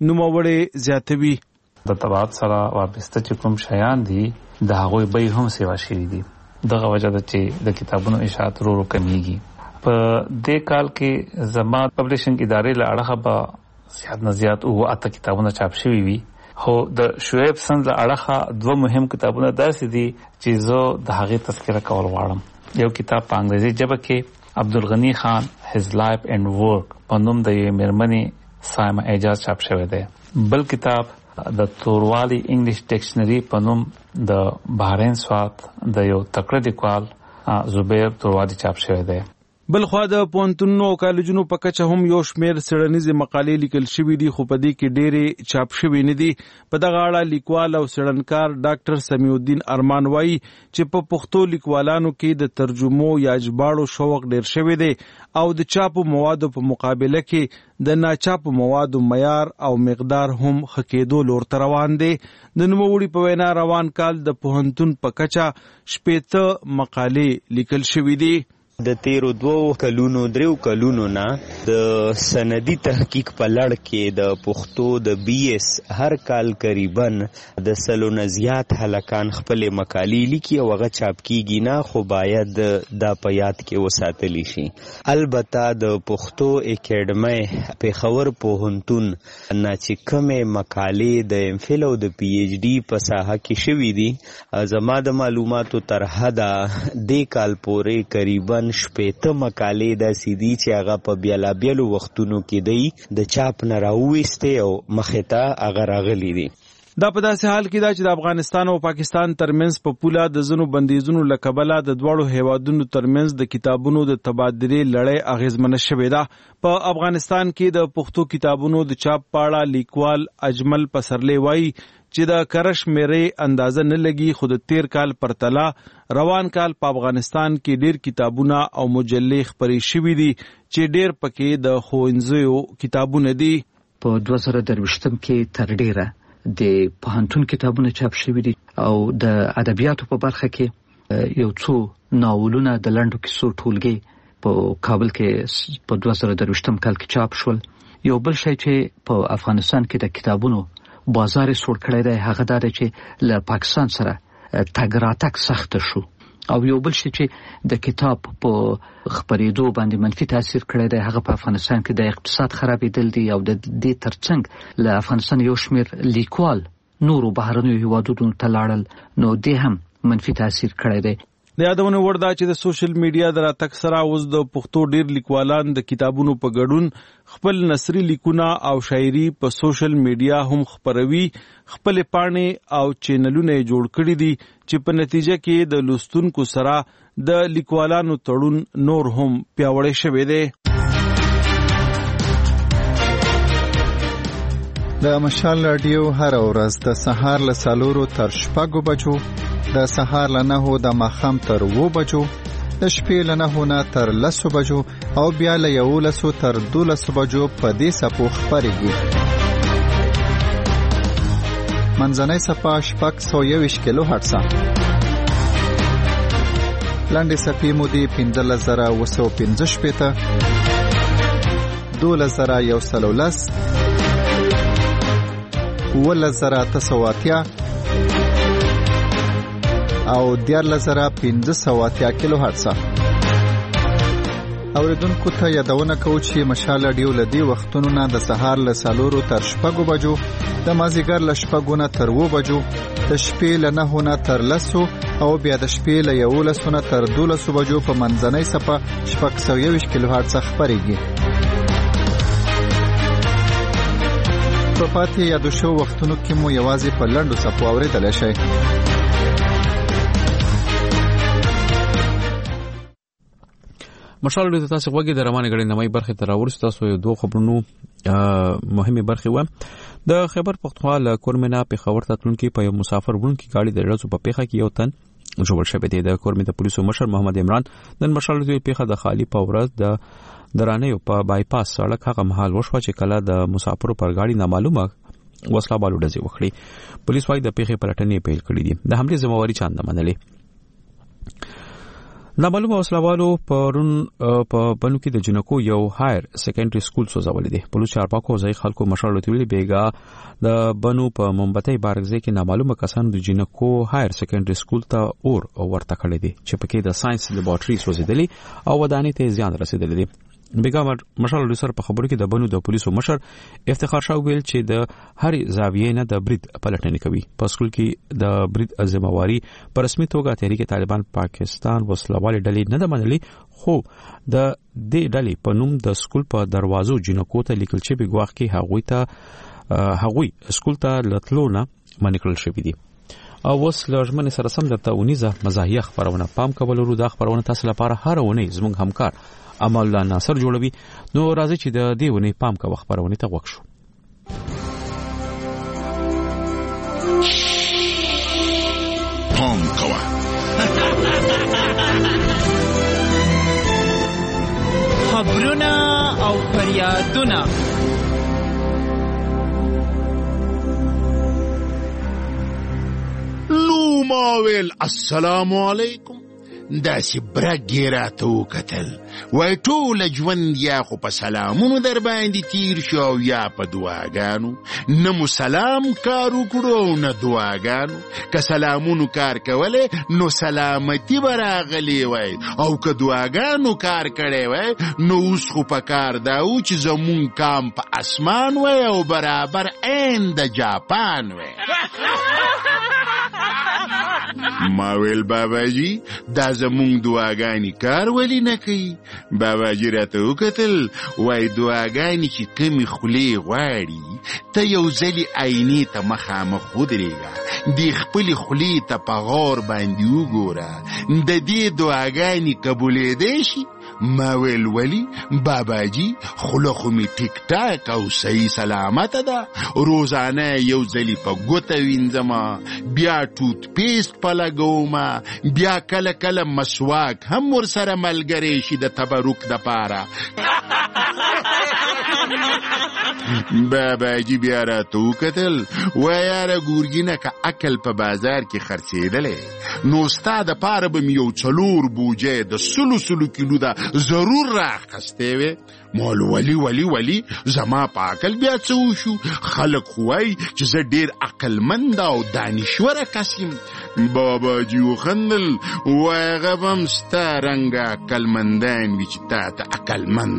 نوموړی زیاتوي د طباعت سره وابسته چې کوم شیان دي د هغوی بیې هم سیوا شوي دي. دغه وجه ده چې د کتابونو اشاعت ورو ورو کمیږي. په دې کال کې زما پبلیشنګ ادارې له اړخه به زیات نه زیات اووه اته کتابونه چاپ شوي وي، خو د شعیب سنز له اړخه دوه مهم کتابونه داسې دي چې زه د هغې تذکره کول غواړم. یو کتاب په انګریزي ژبه کې عبدالغني خان هز لایف اینڈ ورک په نوم د یوې مېرمنې سایمه اعجاز چاپ شوی دی. بل کتاب د توروالی انګلیش ډکشنري په نوم د بحرین سوات د یو تکړه لیکوال زبیر توروالی چاپ شوی دی. بل خوا د پوهنتونونو او کالجونو په کچه هم یو شمیر څېړنیزې مقالې لیکل شوي دي، خو په دې کې ډېرې چاپ شوي نه دي. په دغه اړه لیکوال او څېړنکار ډاکټر سمیع الدین ارمان وایي چې په پښتو لیکوالانو کې د ترجمو یا ژباړو شوق ډېر شوی دی او د چاپو موادو په مقابله کې د ناچاپو موادو معیار او مقدار هم ښه کېدو لور ته روان دی. د نوموړي په وینا روان کال د پوهنتون په کچه شپېته مقالې لیکل شوي دي. د تیرو دوو کلونو دریو کلونو نه د سندي تحقیق په لړ کې د پښتو د بی ایس هر کال قریبا د سلو نه زیات هلکان خپلې مقالې لیکي او هغه چاپ کیږي نه، خو باید دا په یاد کې وساتلی شي. البته د پښتو اکیډمۍ پېښور پوهنتون نه چې کومې مقالې د ایم فل او د پی ایچ ډي په ساحه کې شوي دي، زما د معلوماتو تر حده دې کال پورې قریبا شپېته مقالې داسې دي چې هغه په بیلابیلو وختونو کې دی د چاپ نه راوویستې او مخې ته هغه راغلي دي. دا په داسې حال کې ده چې د افغانستان او پاکستان ترمنځ په پوله د ځینو بندیزونو له کبله د دواړو هیوادونو ترمنځ د کتابونو د تبادلې لړۍ اغیزمنه شوې ده. په افغانستان کې د پښتو کتابونو د چاپ په اړه لیکوال اجمل پسرلی وایي چې د کرش میرې اندازه نه لګي، خو د تیر کال پرتله روان کال په افغانستان کې ډیر کتابونه او مجلې خپرې شوي دي چې ډیر پکې د ښوونځیو کتابونه دي. په دوه زره درویشتم کې تر ډیره د پوهنتون کتابونه چاپ شوي دي او د ادبیاتو په برخه کې یو څو ناولونه د لنډو کیسو ټولګې په کابل کې په دوه زره درویشتم کال کې چاپ شول. یو بل شی چې په افغانستان کې د کتابونو بازار سوړ کړی دی هغه دا دی چې له پاکستان سره تګ راتګ سخته شو، او یو بل شی چې د کتاب په خپرېدو باندې منفي تاثیر کړی دی هغه په افغانستان کې د اقتصاد خرابېدل دي او د دې ترڅنګ له افغانستان یو شمیر لیکوال نورو بهرنیو هیوادونو ته لاړل، نو دې هم منفي تاثیر کړی دی. د یادونه وړ ده چې د سوشل میډیا د راتګ سره اوس د پښتو ډیر لیکوالان د کتابونو په ګډون خپل نثري لیکونه او شاعري په سوشل میډیا هم خپروي. خپل پاڼې او چینلونه جوړ کړي دي چې په نتیجه کې د لوستونکو سره د لیکوالانو تړون نور هم پیاوړی شوی دی. د مشال رادیو هر ورځ د سهار له څلورو تر شپږو بجو، د سهار له نهو د ماښام تر اوو بجو، د شپې له نهو نه تر لسو بجو او بیا له یولسو تر دولسو بجو په دې څپو خپرېږي. منځنۍ څپه شپږ سوه یوویشت کیلو هرټزه، لنډې څپې مودې پنځلس زره اوه سوه پنځه شپېته، دولس زره یو سل او لس، اوولس زره اته سوه اتیا او دیارلس زره پنځه سوه اتیا کیلو هرټزه. اوریدونکو ته یادونه کوو چې مشال رادیو له دې وختونو نه د سهار له څلورو تر شپږو بجو، د مازدیګر له شپږو نه تر اوو بجو، د شپې له نهو نه تر لسو او بیا د شپې له یولسو نه تر دولسو بجو په منځنۍ څپه شپږ سوه یوویشت کیلو هرټزه خپرېږي. په پاتې یادو شو وختونو کې مو یوازې په لنډو څپو اورېدلی شئ. مشال د تاسو غوږی د روانه غړي نمای برخه تر اورس تاسو یو دوه خبرونو مهمه برخه و د خبر پختونخوا له کورمنا په خبر تاتونکو په یو مسافر وړونکي گاډي د رسو په پیخه کې یو تن جوړ شوی دی. د کورمې د پولیسو مشر محمد عمران نن مشال د پیخه د خالی په ورځ د درانه په بای پاس سړک هغه محل وشو چې کله د مسافرو پر گاډي نامعلومه وسله بالو ډزې وکړي. پولیس وايي د پیخه پلټنې پیل کړې دي. د حمله ذمہواری چاند منلې. نامعلومه وسلوالو پرون په بنو کې د جنکو یو هایر سیکنډري سکول سوځولې دي. پولیس چارواکو ځای خلکو مشورې ویلي بیګا د بنو په منبتي بارګزې کې نامعلومه کسان د جنکو هایر سیکنډري سکول ته اور ورته کړی دي چې پکې د ساينس لیبارټري سوځېدلې او ودانۍ ته زیان رسیدلی دی. بیګا مشال لسر په خبرو کې د بنو د پولیسو مشر افتخار شاه ویل چې د هر زاویې نه د برید پلټنې کوي. په سکول کې د برید ذمہواری پر رسمي توګه تحریک طالبان پاکستان وسلوالې ډلې نه د منلې، خو د دې ډلې په نوم د سکول په دروازو جنکو ته لیکل چې بګواخ کې هغوی ته هغوی سکول ته لټلو نه منع کړل شوی دي. او اوس لږمن سره سم درته ونیزه مزاحیه خبرونه پام کول ورو د خبرونه تاسو لپاره هر ونه زموږ همکار امان الله ناصر جوړوي. نو راځي چې د دې ونې پام کا خبرونه ته وښو. پام کوا خبرونه او فریادونه نو ماویل السلام علیکم داسې برګې راته وکتل وای ټول ژوند یا خو په سلامونو در باندې تیر شو او یا په دعاګانو، نه مو سلام کار وکړو او نه دعاګانو. که سلامونو کار کولی نو سلامتی به راغلی وای او که دعاګانو کار کړی وای نو اوس خو په کار دا و چې زمون کام په اسمان وای او برابر عین د جاپان وای. ما ویل بابا جی دا زمونږ دعاګانې کار ولی نه کوي؟ بابا جی راته وکتل وای دعاګانې چې کمې خولې غواړي ته یو ځلې آینې ته مخامخ ودرېږه، دې خپلې خولې ته په غور باندې وګوره، د دې دعاګانې قبولېدی شي؟ ما ویل ولی بابا جی خوله خو می ټیک ټاک او صحیح سلامته ده، روزانه یو ځلې په ګوته وینځم، بیا ټوت پیسټ په لګوم، بیا کله کله مسواک هم ورسره ملګری شي د تبرک دپاره. بابا جی بیا راته وکتل وای یاره ګورګینه که عقل په بازار کې خرڅېدلی نو ستا دپاره به مې یو څلور بوجۍ د سلو سلو کیلو ده ضرور رااخیستی وې. مول ولی ولی ولی زما په عقل بیا څه وشو؟ خلک خو وایي چې زه ډېر عقلمند او دانشوره کس یم. بابا جی وخندل وای هغه به هم ستا رنګه عقلمندان وي چې تا ته عقلمند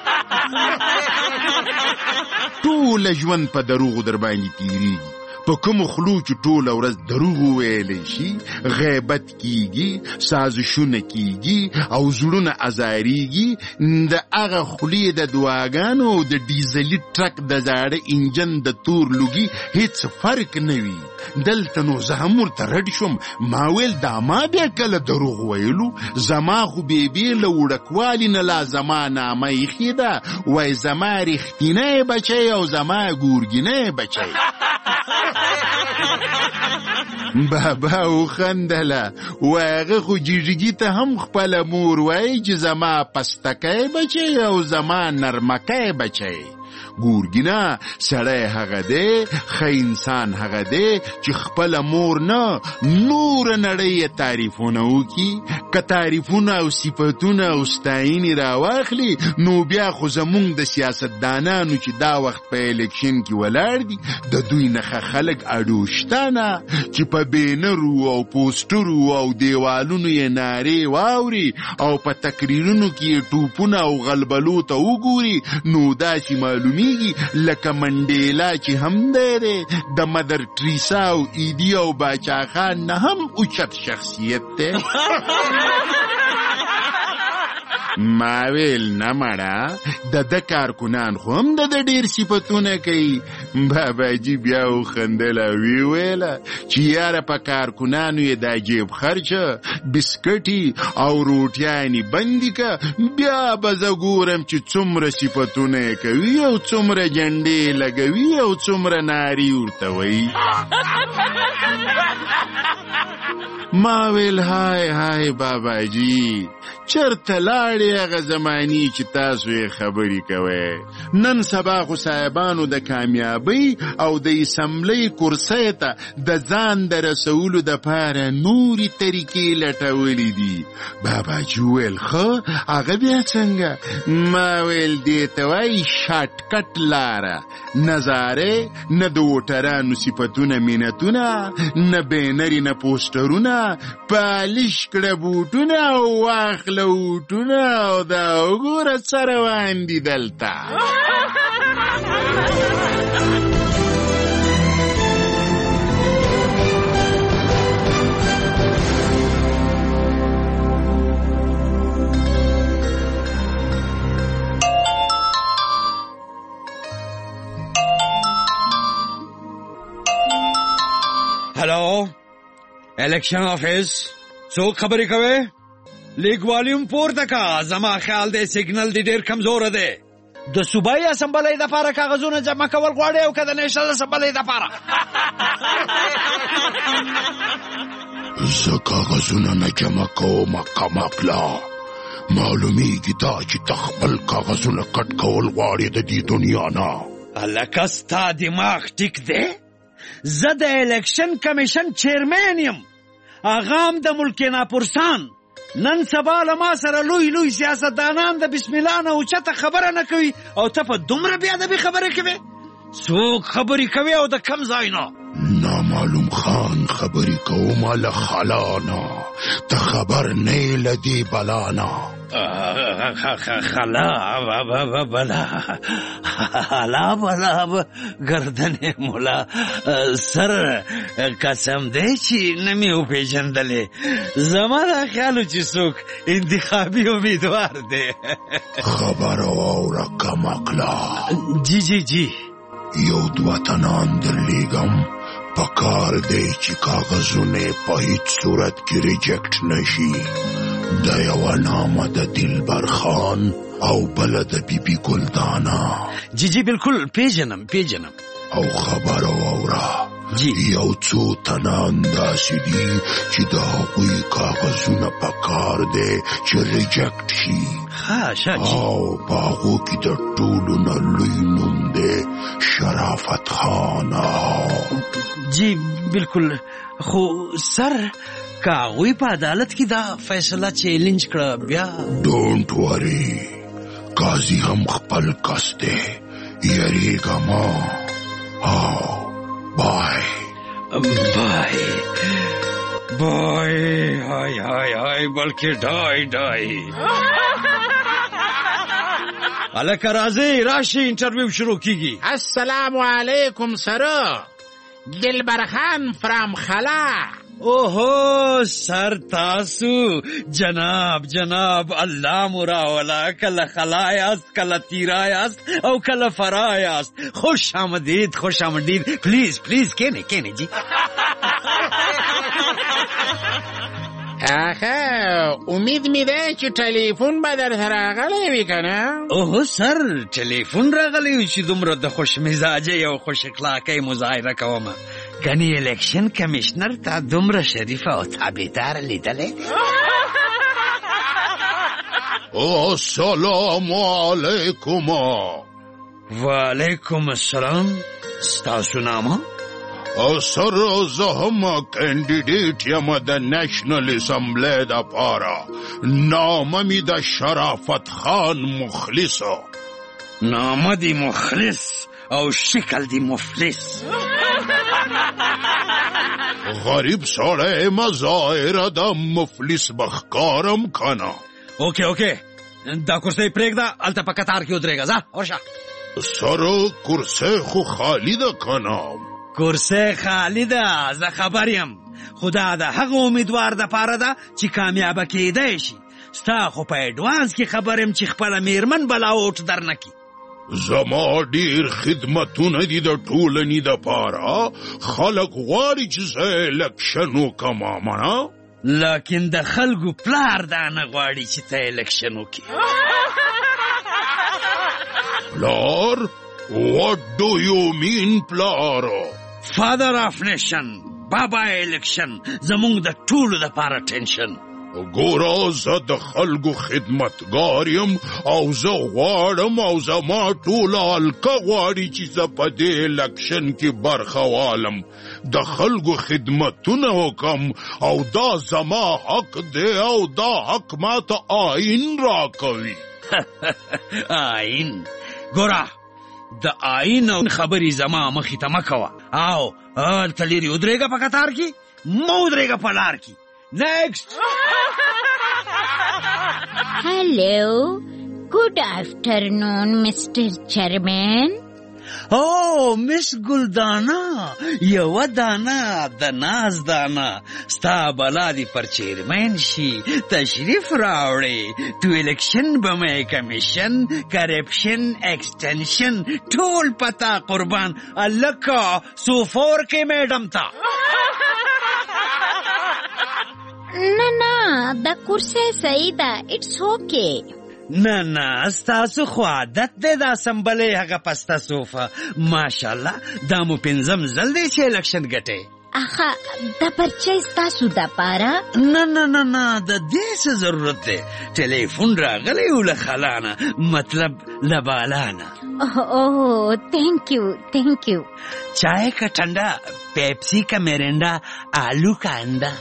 ټوله ژوند په دروغو در باندې تیریږي. په کومو خلو چې ټوله ورځ دروغ وویلی شي، غیبت کیږي، سازشونه کیږي او زړونه ازاریږي، د هغه خولې د دعاګانو او د ډیزلي ټرک د زاړه انجن د تور لوګي هیڅ فرق نه وي. دلته نو زه هم ورته رډ شوم، ما ویل دا ما بیا کله دروغ ویلو؟ زما خو بیبي له وړکوالي نه لا زما نامه ایښې ده، وای زما رښتینی بچی او زما ګورګینی بچی. بابا وخندله وای هغه خو جیجګي ته هم خپله مور وایي چې زما پستکی بچی او زما نرمکی بچی. ګورګینا سړی هغه دی، ښه انسان هغه دی چې خپله مور نه نوره نړۍ یې تعریفونه وکړي. که تعریفونه او صفتونه او ستاینې راواخلي نو بیا خو زمونږ د سیاستدانانو چې دا وخت په الیکشن کې ولاړ دي د دوی نښه خلک اډوشتانه چې په بینرو او پوسټرو او دیوالونو یې نارې واوري او په تقریرونو کې یې ټوپونه او غلبلو ته وګوري نو داسې معلومي لکه منډیلا چې هم دی د مدر ټریسا او ایدی او باچا خان نه هم اوچت شخصیت دی. ما ویل نه مړه د د کارکونان خو هم د د ډېر صفتونه کوي. باباجي بیا وخندل او ویې ویله چې یاره په کارکونانو یې دا جیب خرچه بسکټي او روټیانې بندي که بیا به زه ګورم چې څومره صفتونه یې کوي او څومره جنډې لګوي او څومره ناري ورته وایي. ما ویل های های باباجي چرته لاړې هغه زماني چې تاسو یې خبرې کوئ. نن سبا خو صاحبانو د کامیابۍ او د اسمبلۍ کرسۍ ته د ځان د رسولو دپاره نورې طریقې لټولې دي. باباجي وویل ښه هغه بیا څنګه؟ ما ویل دې ته وایي شارټکټ لاره. نظارې نه د ووټرانو صفتونه منتونه نه بینرې نه پوسټرونه پالیش کړه بوټونه او واخله ووټونه او دا وګوره څه روان دي دلته. هلو الیکشن آفیس څوک خبرې کوي؟ لیک والیوم پورته کا. زما خیال دی سیګنل دی ډېر کمزوره دی. د صوبایي اسمبلۍ دپاره کاغذونه جمع کول غواړي او که د نیشنل اسمبلۍ دپاره؟ زه کاغذونه نه جمع کوم کمقله. معلومیږي دا چې ته خپل کاغذونه کټ کول غواړې د دې دنیا نه. هلکه ستا دماغ ټیک دی؟ زه د الیکشن کمیشن چیرمن یم. اغام د ملک ناپرسان. نن سبا له ما سره لوی لوی سیاستدانان د بسم الله نه اوچته خبره نه کوي او ته په دومره بیادبي خبرې کوې. څوک خبرې کوي او د کم ځای نه؟ نامعلوم خان خبرې کومه له خلا نه. ته خبر نه یې له دې بلا نه. خلا بلا حلا بلا گردن مولا سر قسم دی چې نه مې وپېژندلې. زما دا خیال و چې څوک انتخابي امیدوار دی. خبره واوره کمقله. جی جی جی یو دوه تنان درلیږم. پکار دی چې کاغذونه په هیڅ صورت کې ریجکټ نشي. د یوه نامه د دلبر خان او بله د بی بی ګلدانا. جی جی بالکل پیژنم پیژنم. او خبره واوره یو څو تنان داسې دي چې د هغوی کاغذونه پکار دی چې ریجکټ شي. او په هغو کې د ټولو نه لوی نوم دی شرافت خان. جی بالکل. خو سر که هغوی په عدالت کې دا فیصله چیلنج کړه بیا؟ ډونټ وری قاضي هم خپل کس دی. یریږه ما. او بای بای بای های های های بلکې ډای ډای. هلکه راځئ راشئ انټرویو شروع کیږي. السلام علیکم سره. دلبر خان فرام خلا. اوهو سر تاسو جناب جناب الله مراوله. کله خلا یاست کله تیرا یاست او کله فرا یاست. خوش آمدید خوش آمدید. پلیز پلیز کینه کینه جی. آخه امید می ده چې ټلیفون به در سره راغلی وي که نه؟ اوه سر ټلیفون راغلی وي چې دومره د خوش مزاجۍ او خوش اخلاقۍ مظاهره کومه. ګنې الیکشن کمیشنر تا دومره شریف او تابعدار لیدلی دی؟ السلام علیکم. وعلیکم السلام. ستاسو نامه؟ سر زه هم کاندیډیټ یم د نیشنل اسمبلی دپاره. نامه مې د شرافت خان مخلص. نامه دی مخلص او شکل دی مفلس. غریب سړی مظاهره د مفلس بخکارم کنه. اوکې اوکې دا کرسۍ پرېږده هلته په کتار کې ودرېږه. ځه ورشه. سر کرسۍ خو خالی ده کنه. کرسۍ خالی ده زه خبر یم. خو دا د هغه امیدوار دپاره ده چې کامیابه کیدی شي. ستا خو په ایډوانس کې خبر یم چې خپله میرمن به لا اوټ درنه کي. زما ډیر خدمتونه دي د ټولنې دپاره. خلک غواړي چې زه الیکشن وکړم ماما، لیکن د خلکو پلار دا نه غواړي چې ته الیکشن وکړې. پلار؟ What do you mean پلار؟ فادر آف نیشن، بابا الیکشن، زمونږ د ټولو دپاره ټینشن. ګوره زه د خلکو خدمتګار یم او زه غواړم او زما ټوله حلقه غواړي چې زه په دې الیکشن کې برخه والم، د خلکو خدمتونه وکم او دا زما حق دی او دا حق ماته آئین راکوي. آئین؟ ګوره د آئین او خبرې زما مخې ته مه کوه او هلته لرې ودرېږه په قطار کې، مه ودرېږه په لار کې. Next. Hello. Good afternoon, Mister Chairman. Oh, Miss Guldana. یوه دانا د ناز دانا ستا بلا دی پر چیرمین شي. تشریف راوړې تو الیکشن به مې کمیشن کرپشن ایکسټنشن ټول پتا قربان الکا سوفور کې میډم تا. نه نه دا کرسی صحیح ده، اټس اوکے. نه نه ستاسو خو عادت دی دا سمبلې هغه پسته صوفه. ماشاءالله دا مو پنځم ځل دی چې الیکشن ګټې. اخا دا پرچه ستاسو دپاره؟ نه نه نه نه د دې څه ضرورت دی. ټلیفون راغلی و له خلانه، مطلب له بالانه. اوه تھینک یو تھینک یو. چائے کا ٹھنڈا، پیپسی کا میرنڈا، آلو کا انڈا.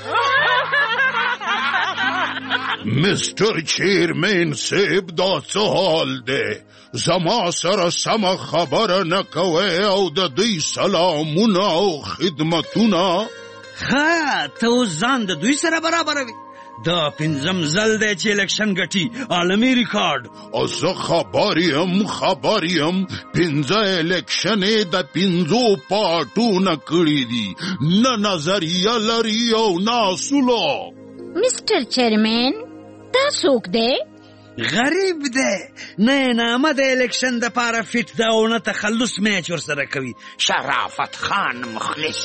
مسټر چیرمین صاحب دا څه حال دی؟ زما سره سمه خبره نه کوئ او د دوی سلامونه او خدمتونه. ښه ته اوس ځان د دوی سره برابروي. دا پنځم ځل دی چې الیکشن ګټي، عالمي ریکارډ. او زه خبر یم خبر یم پنځه الیکشنې د پنځو پارټونه کړي دي، نه نظریه لري او نه اصوله. مسټر چیرمین دا څوک دی؟ غریب دی، نه نامه د الیکشن دپاره فټ ده او نه تخلص میچ ورسره کوي. شرافت خان مخلص.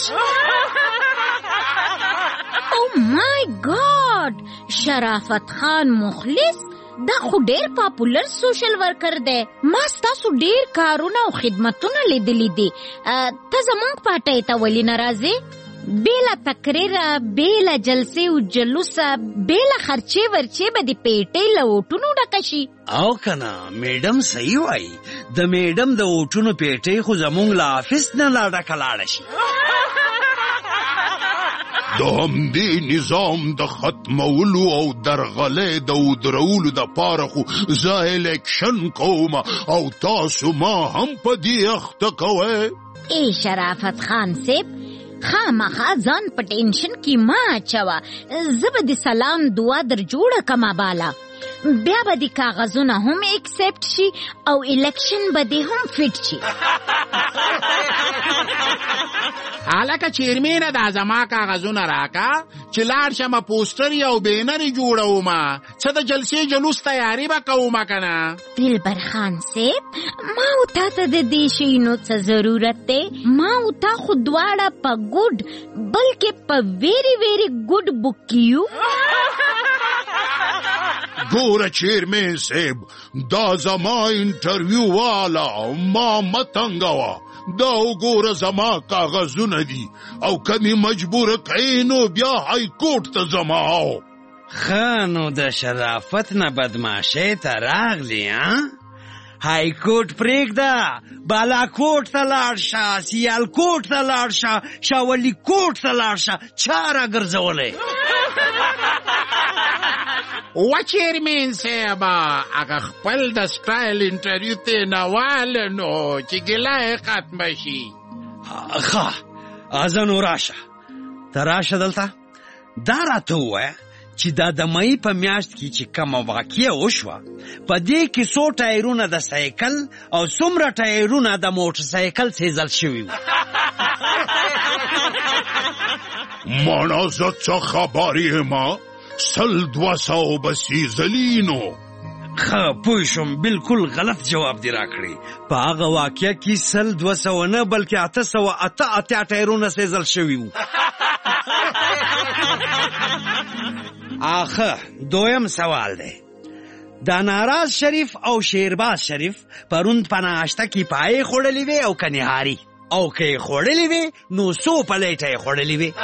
او مای ګاډ، شرافت خان مخلص دا خو ډیر پاپولر سوشل ورکر دی. ما ستاسو ډیر کارونه او خدمتونه لیدلی دي. ته زمونږ پارټۍ ته ولې نه راځې؟ بیلا تقریره، بیلا جلسې او جلوسه، بیلا خرچې ورچې به د پیټۍ له اوټونو ډکه شي. او کنه میډم صحیح وایي، د میډم د اوټونو پیټۍ خو زمونږ له آفس نه لا ډکه لاړه شي. د همدې نظام د ختمولو او درغلۍ د ودرولو دپاره خو زه الیکشن کوم او تاسو ما هم په دې اخته کوئ. ای شرافت خان صاحب، خامخا ځان په ټینشن کې ما اچوه. زه به د سلام دعا در جوړه کمه بالا، بیا به د کاغذونه هم اکسپټ شي او الیکشن به د هم فټ شي. هلکه چیرمینه دا زما کاغذونه راکه چې لاړ شمه پوسټرې او بینرې جوړومه، څه د جلسې جلوس تیاري به کومه که نه. دلبر خان صاحب، ما او تا ته د دې شیانو څه ضرورت دی؟ ما او تا خو دواړه په ګډ بلکې په ویری ویری ګډ بک کیو. ګوره چیرمین صاحب، دا زما انټرویو والا ما متنګوه. دا وګوره زما کاغذونه دي او کمی مجبوره کړئ نو بیا های کورټ ته ځمه. ښه نو د شرافت نه بدماشۍ ته راغلې ها؟ های کورټ پرېږده، بالاکوټ ته لاړ شه، سیالکوټ ته لاړ شه، شاولي کوټ ته لاړ شه. چا راګرځولی؟ و چیرمین صاحب، هغه خپل د سټایل انټرویو ته نه واله نو چې ګیله یې ختمه شي. ښه ازه نو راشه، ته راشه دلته. دا راته ووایه چې دا د مۍ په میاشت کې چې کومه واقعه وشوه، په دې کې څو ټایرونه د سایکل او څومره ټایرونه د موټر سایکل سیزل شوي وو؟ مانا زه څه خبر یم؟ سل دوه سوه بسې زلینو. ښه پوه شوم، بالکل غلط جواب دې راکړی. په هغه واقعه کې سل دوه سوه نه بلکې اته سوه اته اتیا ټایرونه سیزل شوي وو. آخه دویم سوال دی، دا ناراض شریف او شیرباز شریف پرون په ناشته کې پای خوړلې وې او که نهاري، او که یې خوړلې وې نو څو پلیټه یې خوړلې وې؟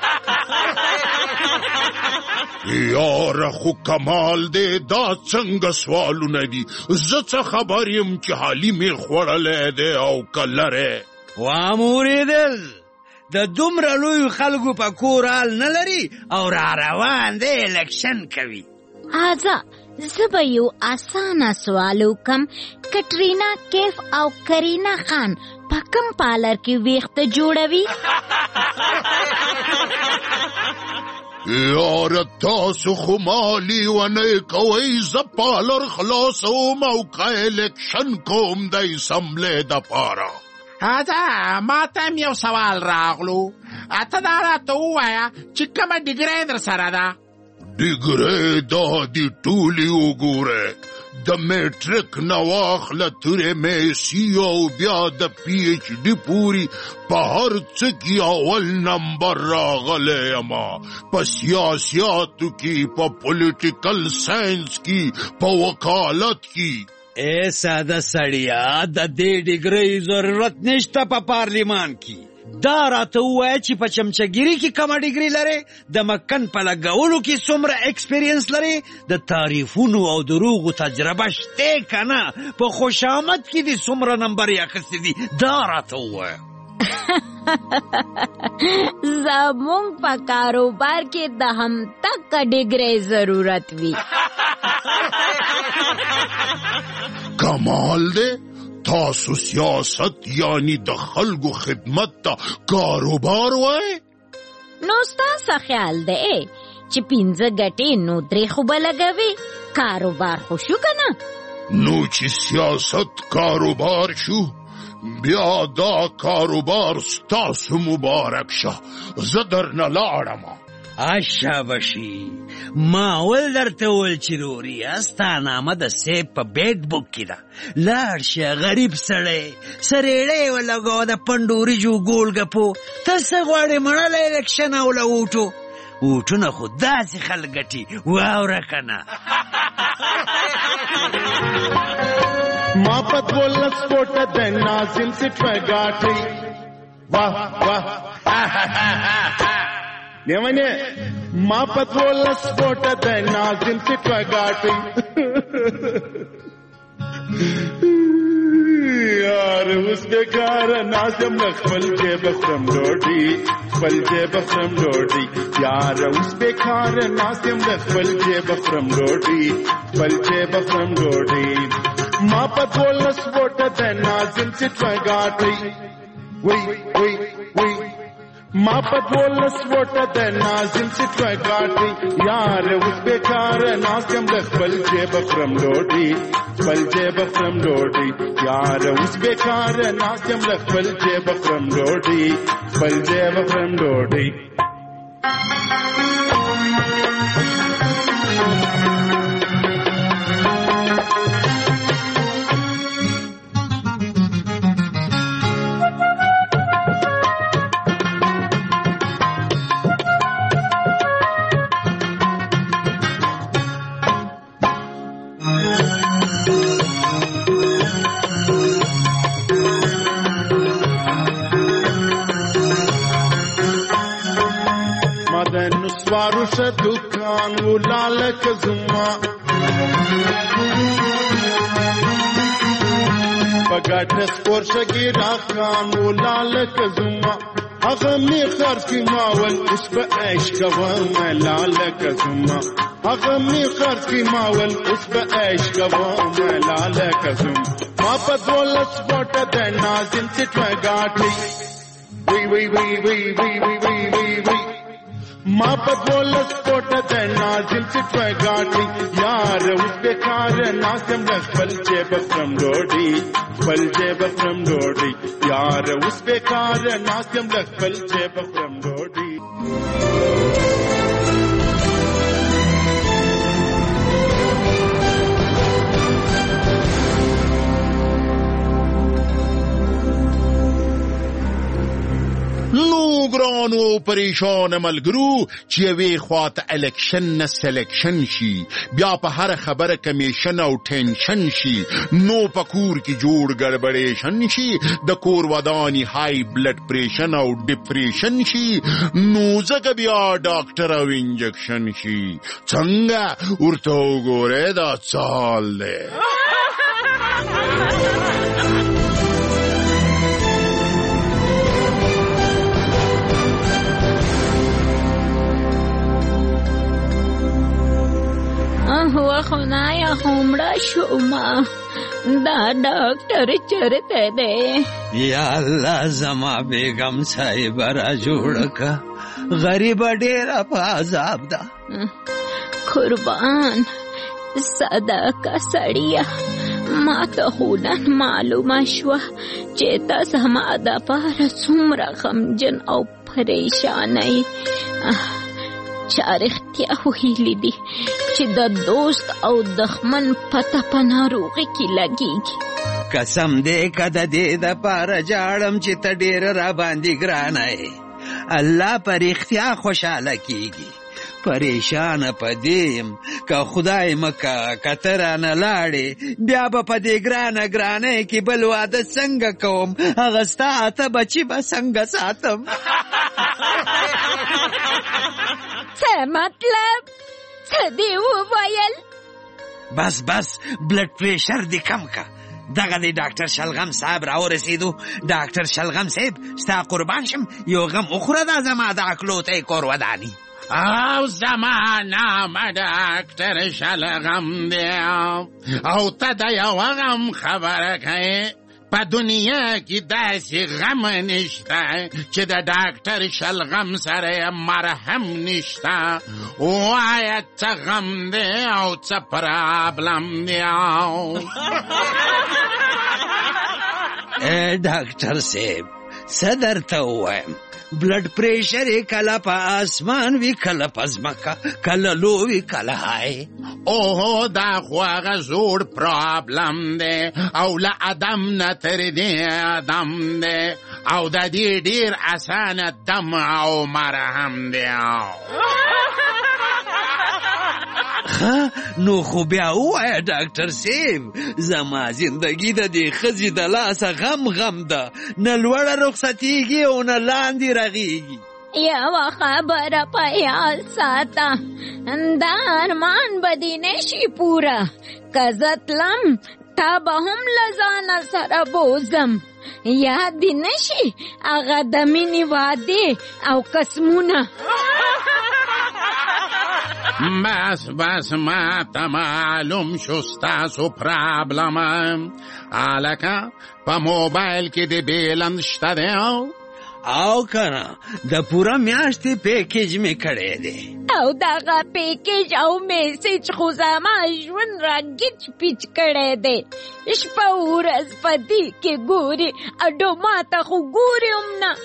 یاره خو کمال دی، دا څنګه سوالونه دي؟ زه څه خبر یم چې حالي مې خوړلی دی او که لرې. وامورېدل د دومره لویو خلکو په کور حال نه لري او را روان دی الکشن کوي. آزا زه به یو اسانه سوال وکم، کټرینا کیف او کرینا خان په کوم پالر کې ویښته جوړوي؟ یاره تاسو خو مالي ونې کوئ، زه پالر خلاصوم او که الکشن کوم د اسمبلې دپاره. دا ما ته هم یو سوال راغلو، ته دا راته ووایه چې کومه ډیګرۍ در سره ده؟ ډیګرۍ دا دي ټولې وګوره، د میټرک نه واخله تر ایم ایس سی او بیا د پی ایچ ډي پورې په هر څه کې اول نمبر راغلی یما، په سیاسیاتو کې، په پولیټیکل ساینس کې، په وکالت کې. اے ساده سړیا، د دې ډیګرۍ ضرورت نشته په پارلیمان کې. دا راته ووایه چې په چمچګیري کې کومه ډیګري لرې، د مکن په لګولو کې څومره ایکسپیرینس لرې، د تعریفونو او دروغو تجربه شته که نه، په خوشامد کې دې څومره نمبرې اخیستې دي، دا راته ووایه. زمونږ په کاروبار کې د همدغه ډیګرۍ ضرورت وي. کمال دی، تاسو سیاست یعنی د خلکو خدمت ته کاروبار وای؟ نو ستاسو خیال دی چې پنځه ګټې نو درې خو به لګوي، کاروبار خو شو که نه؟ نو چې سیاست کاروبار شو، بیا دا کاروبار ستاسو مبارک شه، زه درنه لاړم. اشه بشي، ما ول درته وویل چې روریا ستا نامه د سیب په بیډ بک کې ده، لاړ شه غریب سړی، سریړی ولګوه د پنډوریجو ګولګپو، ته څه غواړې مړله الکشن او له ووټو؟ ووټونه خو داسې خلک ګټي، واوره که نه. ما په دولس فوټه د ناظم سټوه ګاټئ، واه واه لیونې، ما په دولس فوټه د ناظم سټوه ګاټئ. یار اوس بېکاره ناظم له خپل جیبه خورم ډوډۍ، خپل جیبه خورم ډوډۍ. یار اوس بېکاره ناظم له خپل جیبه خورم ډوډۍ، خپل جیبه خورم ډوډۍ. ما په دولس فوټه د ناظم سټوه ګاټئ، وی وی وی ما په دولس وټه د ناظم سټوه ګاټئ. یار اوس بېکاره ناست یم له خپل جیبه خورم ډوډۍ، خپل جیبه خورم ډوډۍ. یار اوس بېکاره ناست یم له خپل جیبه خورم ډوډۍ، خپل جیبه خورم ډوډۍ. نسواروش دکان ولالک زما بغاټ سپور شګی راکان ولالک زما هغه می خرڅ کی ماول اوس په عيش کوم لالک زما هغه می خرڅ کی ماول اوس په عيش کوم لالک زما ما په دولت وټه د نازل سټوه ګاټي وی وی وی وی وی وی وی وی ما په دولت وټه د نازل سټوه ګاټي یار اوس بېکار ناسم له خپل جیب خورم ډوډۍ خپل جیب خورم ډوډۍ یار اوس بېکار ناسم له خپل جیب خورم ډوډۍ نو ګرانو پریشان ملګرو چې یوې خواته الیکشن نه سلیکشن شي، بیا په هر خبره کمیشن او ټینشن شي، نو په کور کې جوړ ګړبړېشن شي، د کور ودانی های بلډ پریشن او ډیپریشن شي، نو ځکه بیا ډاکټر او انجکشن شي. څنګه ورته وګورئ دا څال دی. هو خدایا همړه شوما دا ډاکټر چرته دی. یا الله زما بیگم صاحب را جوړ کا، غریب ډیر په عذاب ده. قربان صدقه سړیا، ما ته خو نن معلومه شوه چې تا زما دپاره څومره غمجن او پریشانه چا رښتیا ویلي دي چې د دوست او دښمن پته په ناروغۍ کې لګېږي. قسم دی که د دې دپاره جاړم چې ته ډېره راباندې ګرانه یې. الله په رښتیا خوشحاله کېږي. پریشانه په دې یم که خدای مکه که ته رانه لاړې، بیا به په دې ګرانه ګرانۍ کې بل واده څنګه کوم؟ هغه ستا اته بچي به څنګه ساتم؟ څه مطلب؟ څه دې وویل؟ بس بس بلډ پریشر دې کم که. دغه دی ډاکټر شلغم صاحب راورسېدو. ډاکټر شلغم صاحب ستا قربان شم، یو غم وخوره دا زما د عقلوتی کور وداني. او زما نامه ډاکټر شلغم دی، او ته د یو غم خبره کوې. په دنیا کې داسې غم نشته چې د ډاکټر شلغم سره مرهم نشته. وایه څه غم دی او څه پرابلم دی. ای ډاکټر صاحب څه درته ووایم؟ بلډ پریشر یې کله په آسمان وي، کله په ځمکه، کله لو وي، کله های. اوهو دا خو هغه زوړ پرابلم دی، او له ادم نه تر دې ادم دی، او د دې ډېر اسانه دم او مرهم دی. ښه نو خو بیا ووایه ډاکټر صاحب، زما زندګي د دې ښځې د لاسه غم غم ده، نه لوړه رخصتېږي او نه لاندې رغېږي. یوه خبره په یاد ساته، دا ارمان به دې نشي پوره. که زه تلم تا به هم له ځانه سره بوزم. یاد دې نشي هغه د مینې وعدې او قسمونه. بس بس ما ته معلوم شو ستاسو پرابلم. هلکه په موبایل کې د بیلند شته دی او کنه د پوره میاشتې پیکیج می کړی دی، او دغه پیکیج او میسیج خو زما ژوند را ګیچ پیچ کړی دی. شپه ورځ په دې کې ګوري، اډو ما ته خو ګوري هم نه.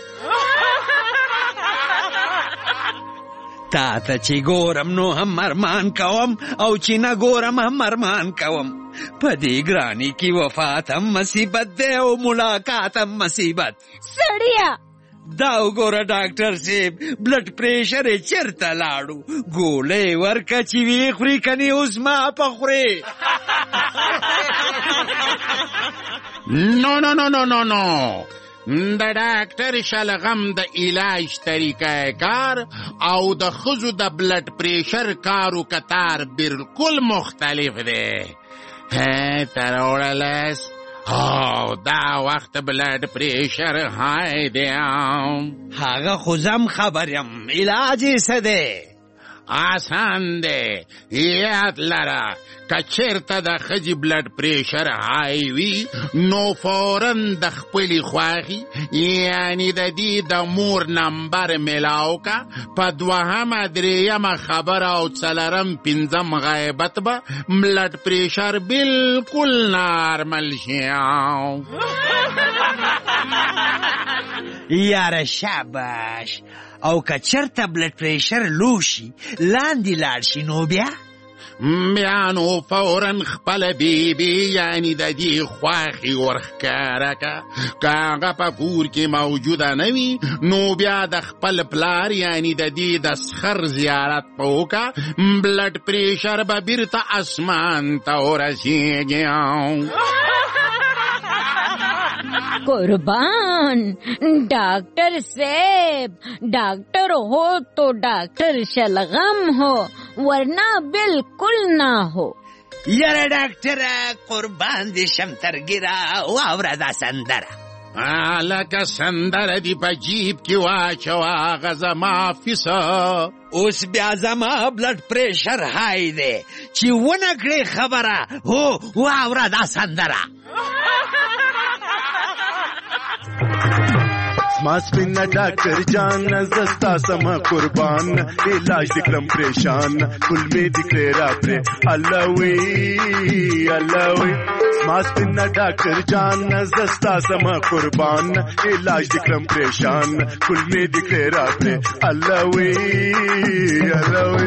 تا ته چې ګورم نو هم ارمان کوم، او چې نه ګورم هم ارمان کوم. په دې ګرانی کې وفات هم مصیبت دی او ملاقات هم مصیبت. سړیا دا وګوره ډاکټر صاحب، بلډ پریشر یې چېرته لاړو؟ ګولۍ ورکه چې ویې خوري، کنې اوس ما په خورې. نو نو نو نو نو نو د ډاکټر شلغم د علاج طریقه کار او د ښځو د بلډ پریشر کارو کتار بالکل مختلف دی. هی ته راوړلس او دا وخت بلډ پریشر های دی. هغه خو زم خبر یم، علاج یې څه دی؟ آسان دی. یاد لره که چېرته د ښځې بلډ پریشر های وي، نو فورن د خپلې خواښي یعنې د دې د مور نمبر میلاو که. په دوهمه درېیمه خبره او څلرم پنځم غیبت به بلډ پریشر بالکل نارمل شي. یاره شاباش. او که چېرته بلډ پریشر لو شي، لاندې لاړ شي، نو بیا بیا نو فورا خپل بیبي یعنی د دې خواښې ورښکاره که که هغه په کور کې موجوده نه وي نو بیا د خپل پلار یعنی د دې د سخر زیارت په وکړه بلډ پریشر به بیرته اسمان ته ورسیږي. قربان doctor sahib, doctor हो तो डॉक्टर शलगम हो वरना बिल्कुल ना हो. یاره ډاکټر قربان دې شم ترګیرا واوره دا سندره لکه سندره دې په جیب کې واچوه هغه زما فیسه اوس بیا زما بلډ پریشر های دی چې ونه کړې خبره هو واوره دا سندره. ما سپینا ډاکټر جان زستا سم قربان علاج دکلم پریشان کل می دکړه را پر الله وی الله وی. ما سپینا ډاکټر جان زستا سم قربان علاج دکلم پریشان کل می دکړه را پر الله وی الله وی.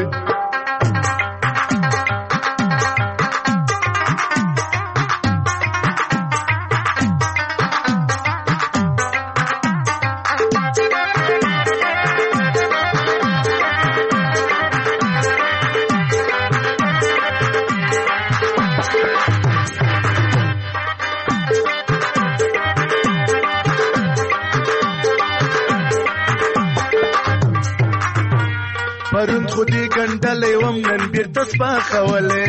پرون خودی ګنډلې وم نن بیرته سپاخولې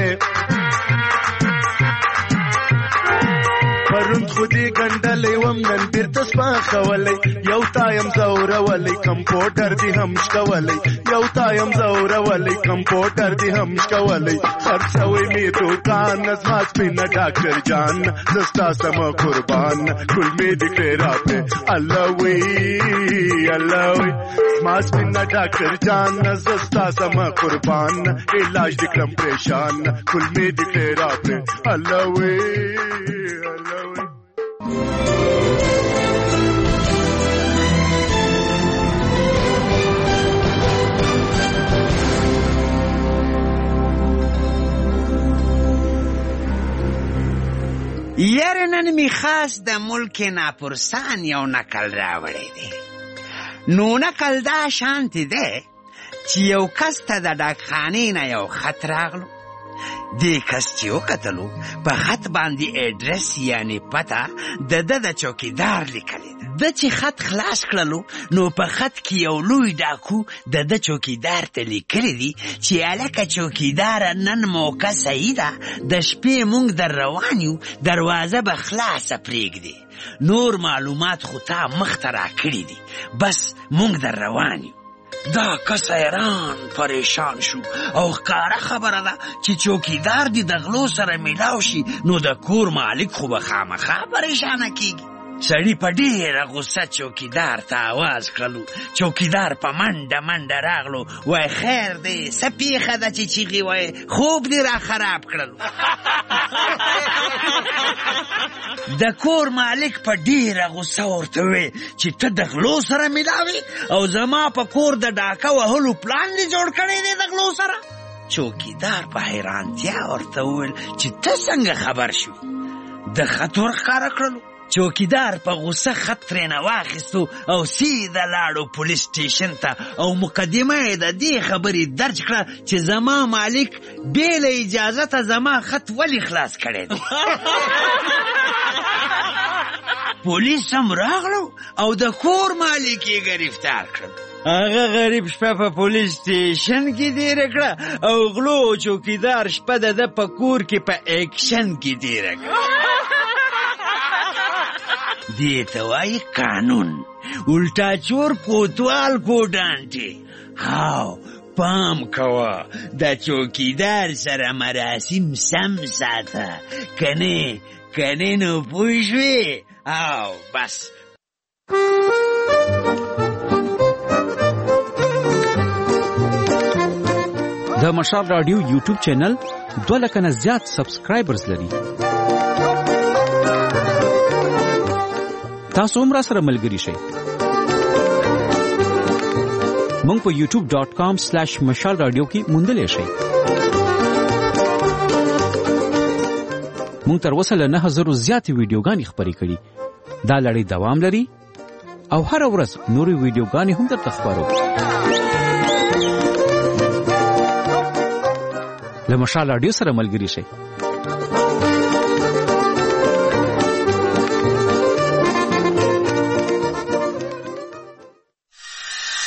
پرون خودی ګنډلې وم نن بیرته سپاخولې یو تایم زورولې کمپیوټر دې هم شکولې یو تایم زورولې کمپیوټر دې هم شکولې خرڅوي می دوکان زما سپینا ډاکټر جان زستا سم قربان ګل می دې کړه په الله وی الله وی. ما سپینا ډاکټر جان زستا سم قربان علاج دکلم پریشان کل می دکړه را په الله وی الله وی. یاره نن می خاص د ملک ناپرسان یو نقل راوړی دی. نو نقل دا شانتی دی چې یو کس ته د ډاکخانې نه یو خط راغلو. دې کس چې وکتلو په خط باندې اډرس یعنی پته د ده د چوکیدار لیکلی ده. د چې خط خلاص کړلو نو په خط کې یو لوی ډاکو د ده چوکیدار ته لیکلی دي چې هلکه چوکیداره نن موقع صحیح ده د شپې موږ در روان یو دروازه به خلاصه پرېږدي نور معلومات خو تا مخته راکړي دي بس موږ در روان یو. دا کس حیران پریشان شو او ښکاره خبره ده چې چوکیدار دې د غلو سره میلاو شي نو د کور مالک خو به خامخا پریشانه کیږي. سړي په ډېره غصه چوکیدار ته آواز کړلو. چوکیدار په منډه منډه راغلو. وای خیر دی څه پیښه ده چې چیغې وایې خوب دې را خراب کړلو. د کور مالک په ډېره غصه ورته وویل چې ته د غلو سره میلاوې او زما په کور د ډاکه وهلو پلان دې جوړ کړی دی د غلو سره. چوکیدار په حیرانتیا ورته وویل چې ته څنګه خبر شوې. د خط ور ښکاره کړلو. چوکیدار په غصه خط ترېنه واخیستو او سیده لاړو پولیس سټیشن ته او مقدمه یې د دې خبرې درج کړه چې زما مالک بې له اجازته زما خط ولې خلاص کړی دی. پولیس هم راغلو او د کور مالک یې گرفتار کړل. هغه غریب شپه په پولیس سټیشن کې تېره کړه او غلو چوکیدار شپه د ده په کور کې په ایکشن کې تېره کړه. دې ته وایي قانون الټا چور کوتوال کو ډانټې. هاو پام کوه د چوکیدار سره مراسم سم ساته کنې کنې نو پوه شوې. او بس د مشال رادیو یوټیوب چینل دوه لکه نه زیات سبسکرایبرز لري. تاسو هم را سره ملګري شئ. مونږ په یوټیوب ډاٹ کام سلیش مشال رادیو کې موندلی شئ. موږ تر اوسه له نه زرو زیاتې ویډیوګانې خپرې کړي. دا لړۍ دوام لري او هر ورځ نورې ویډیوګانې هم درته خپرو. له مشال راډیو سره ملګري شئ.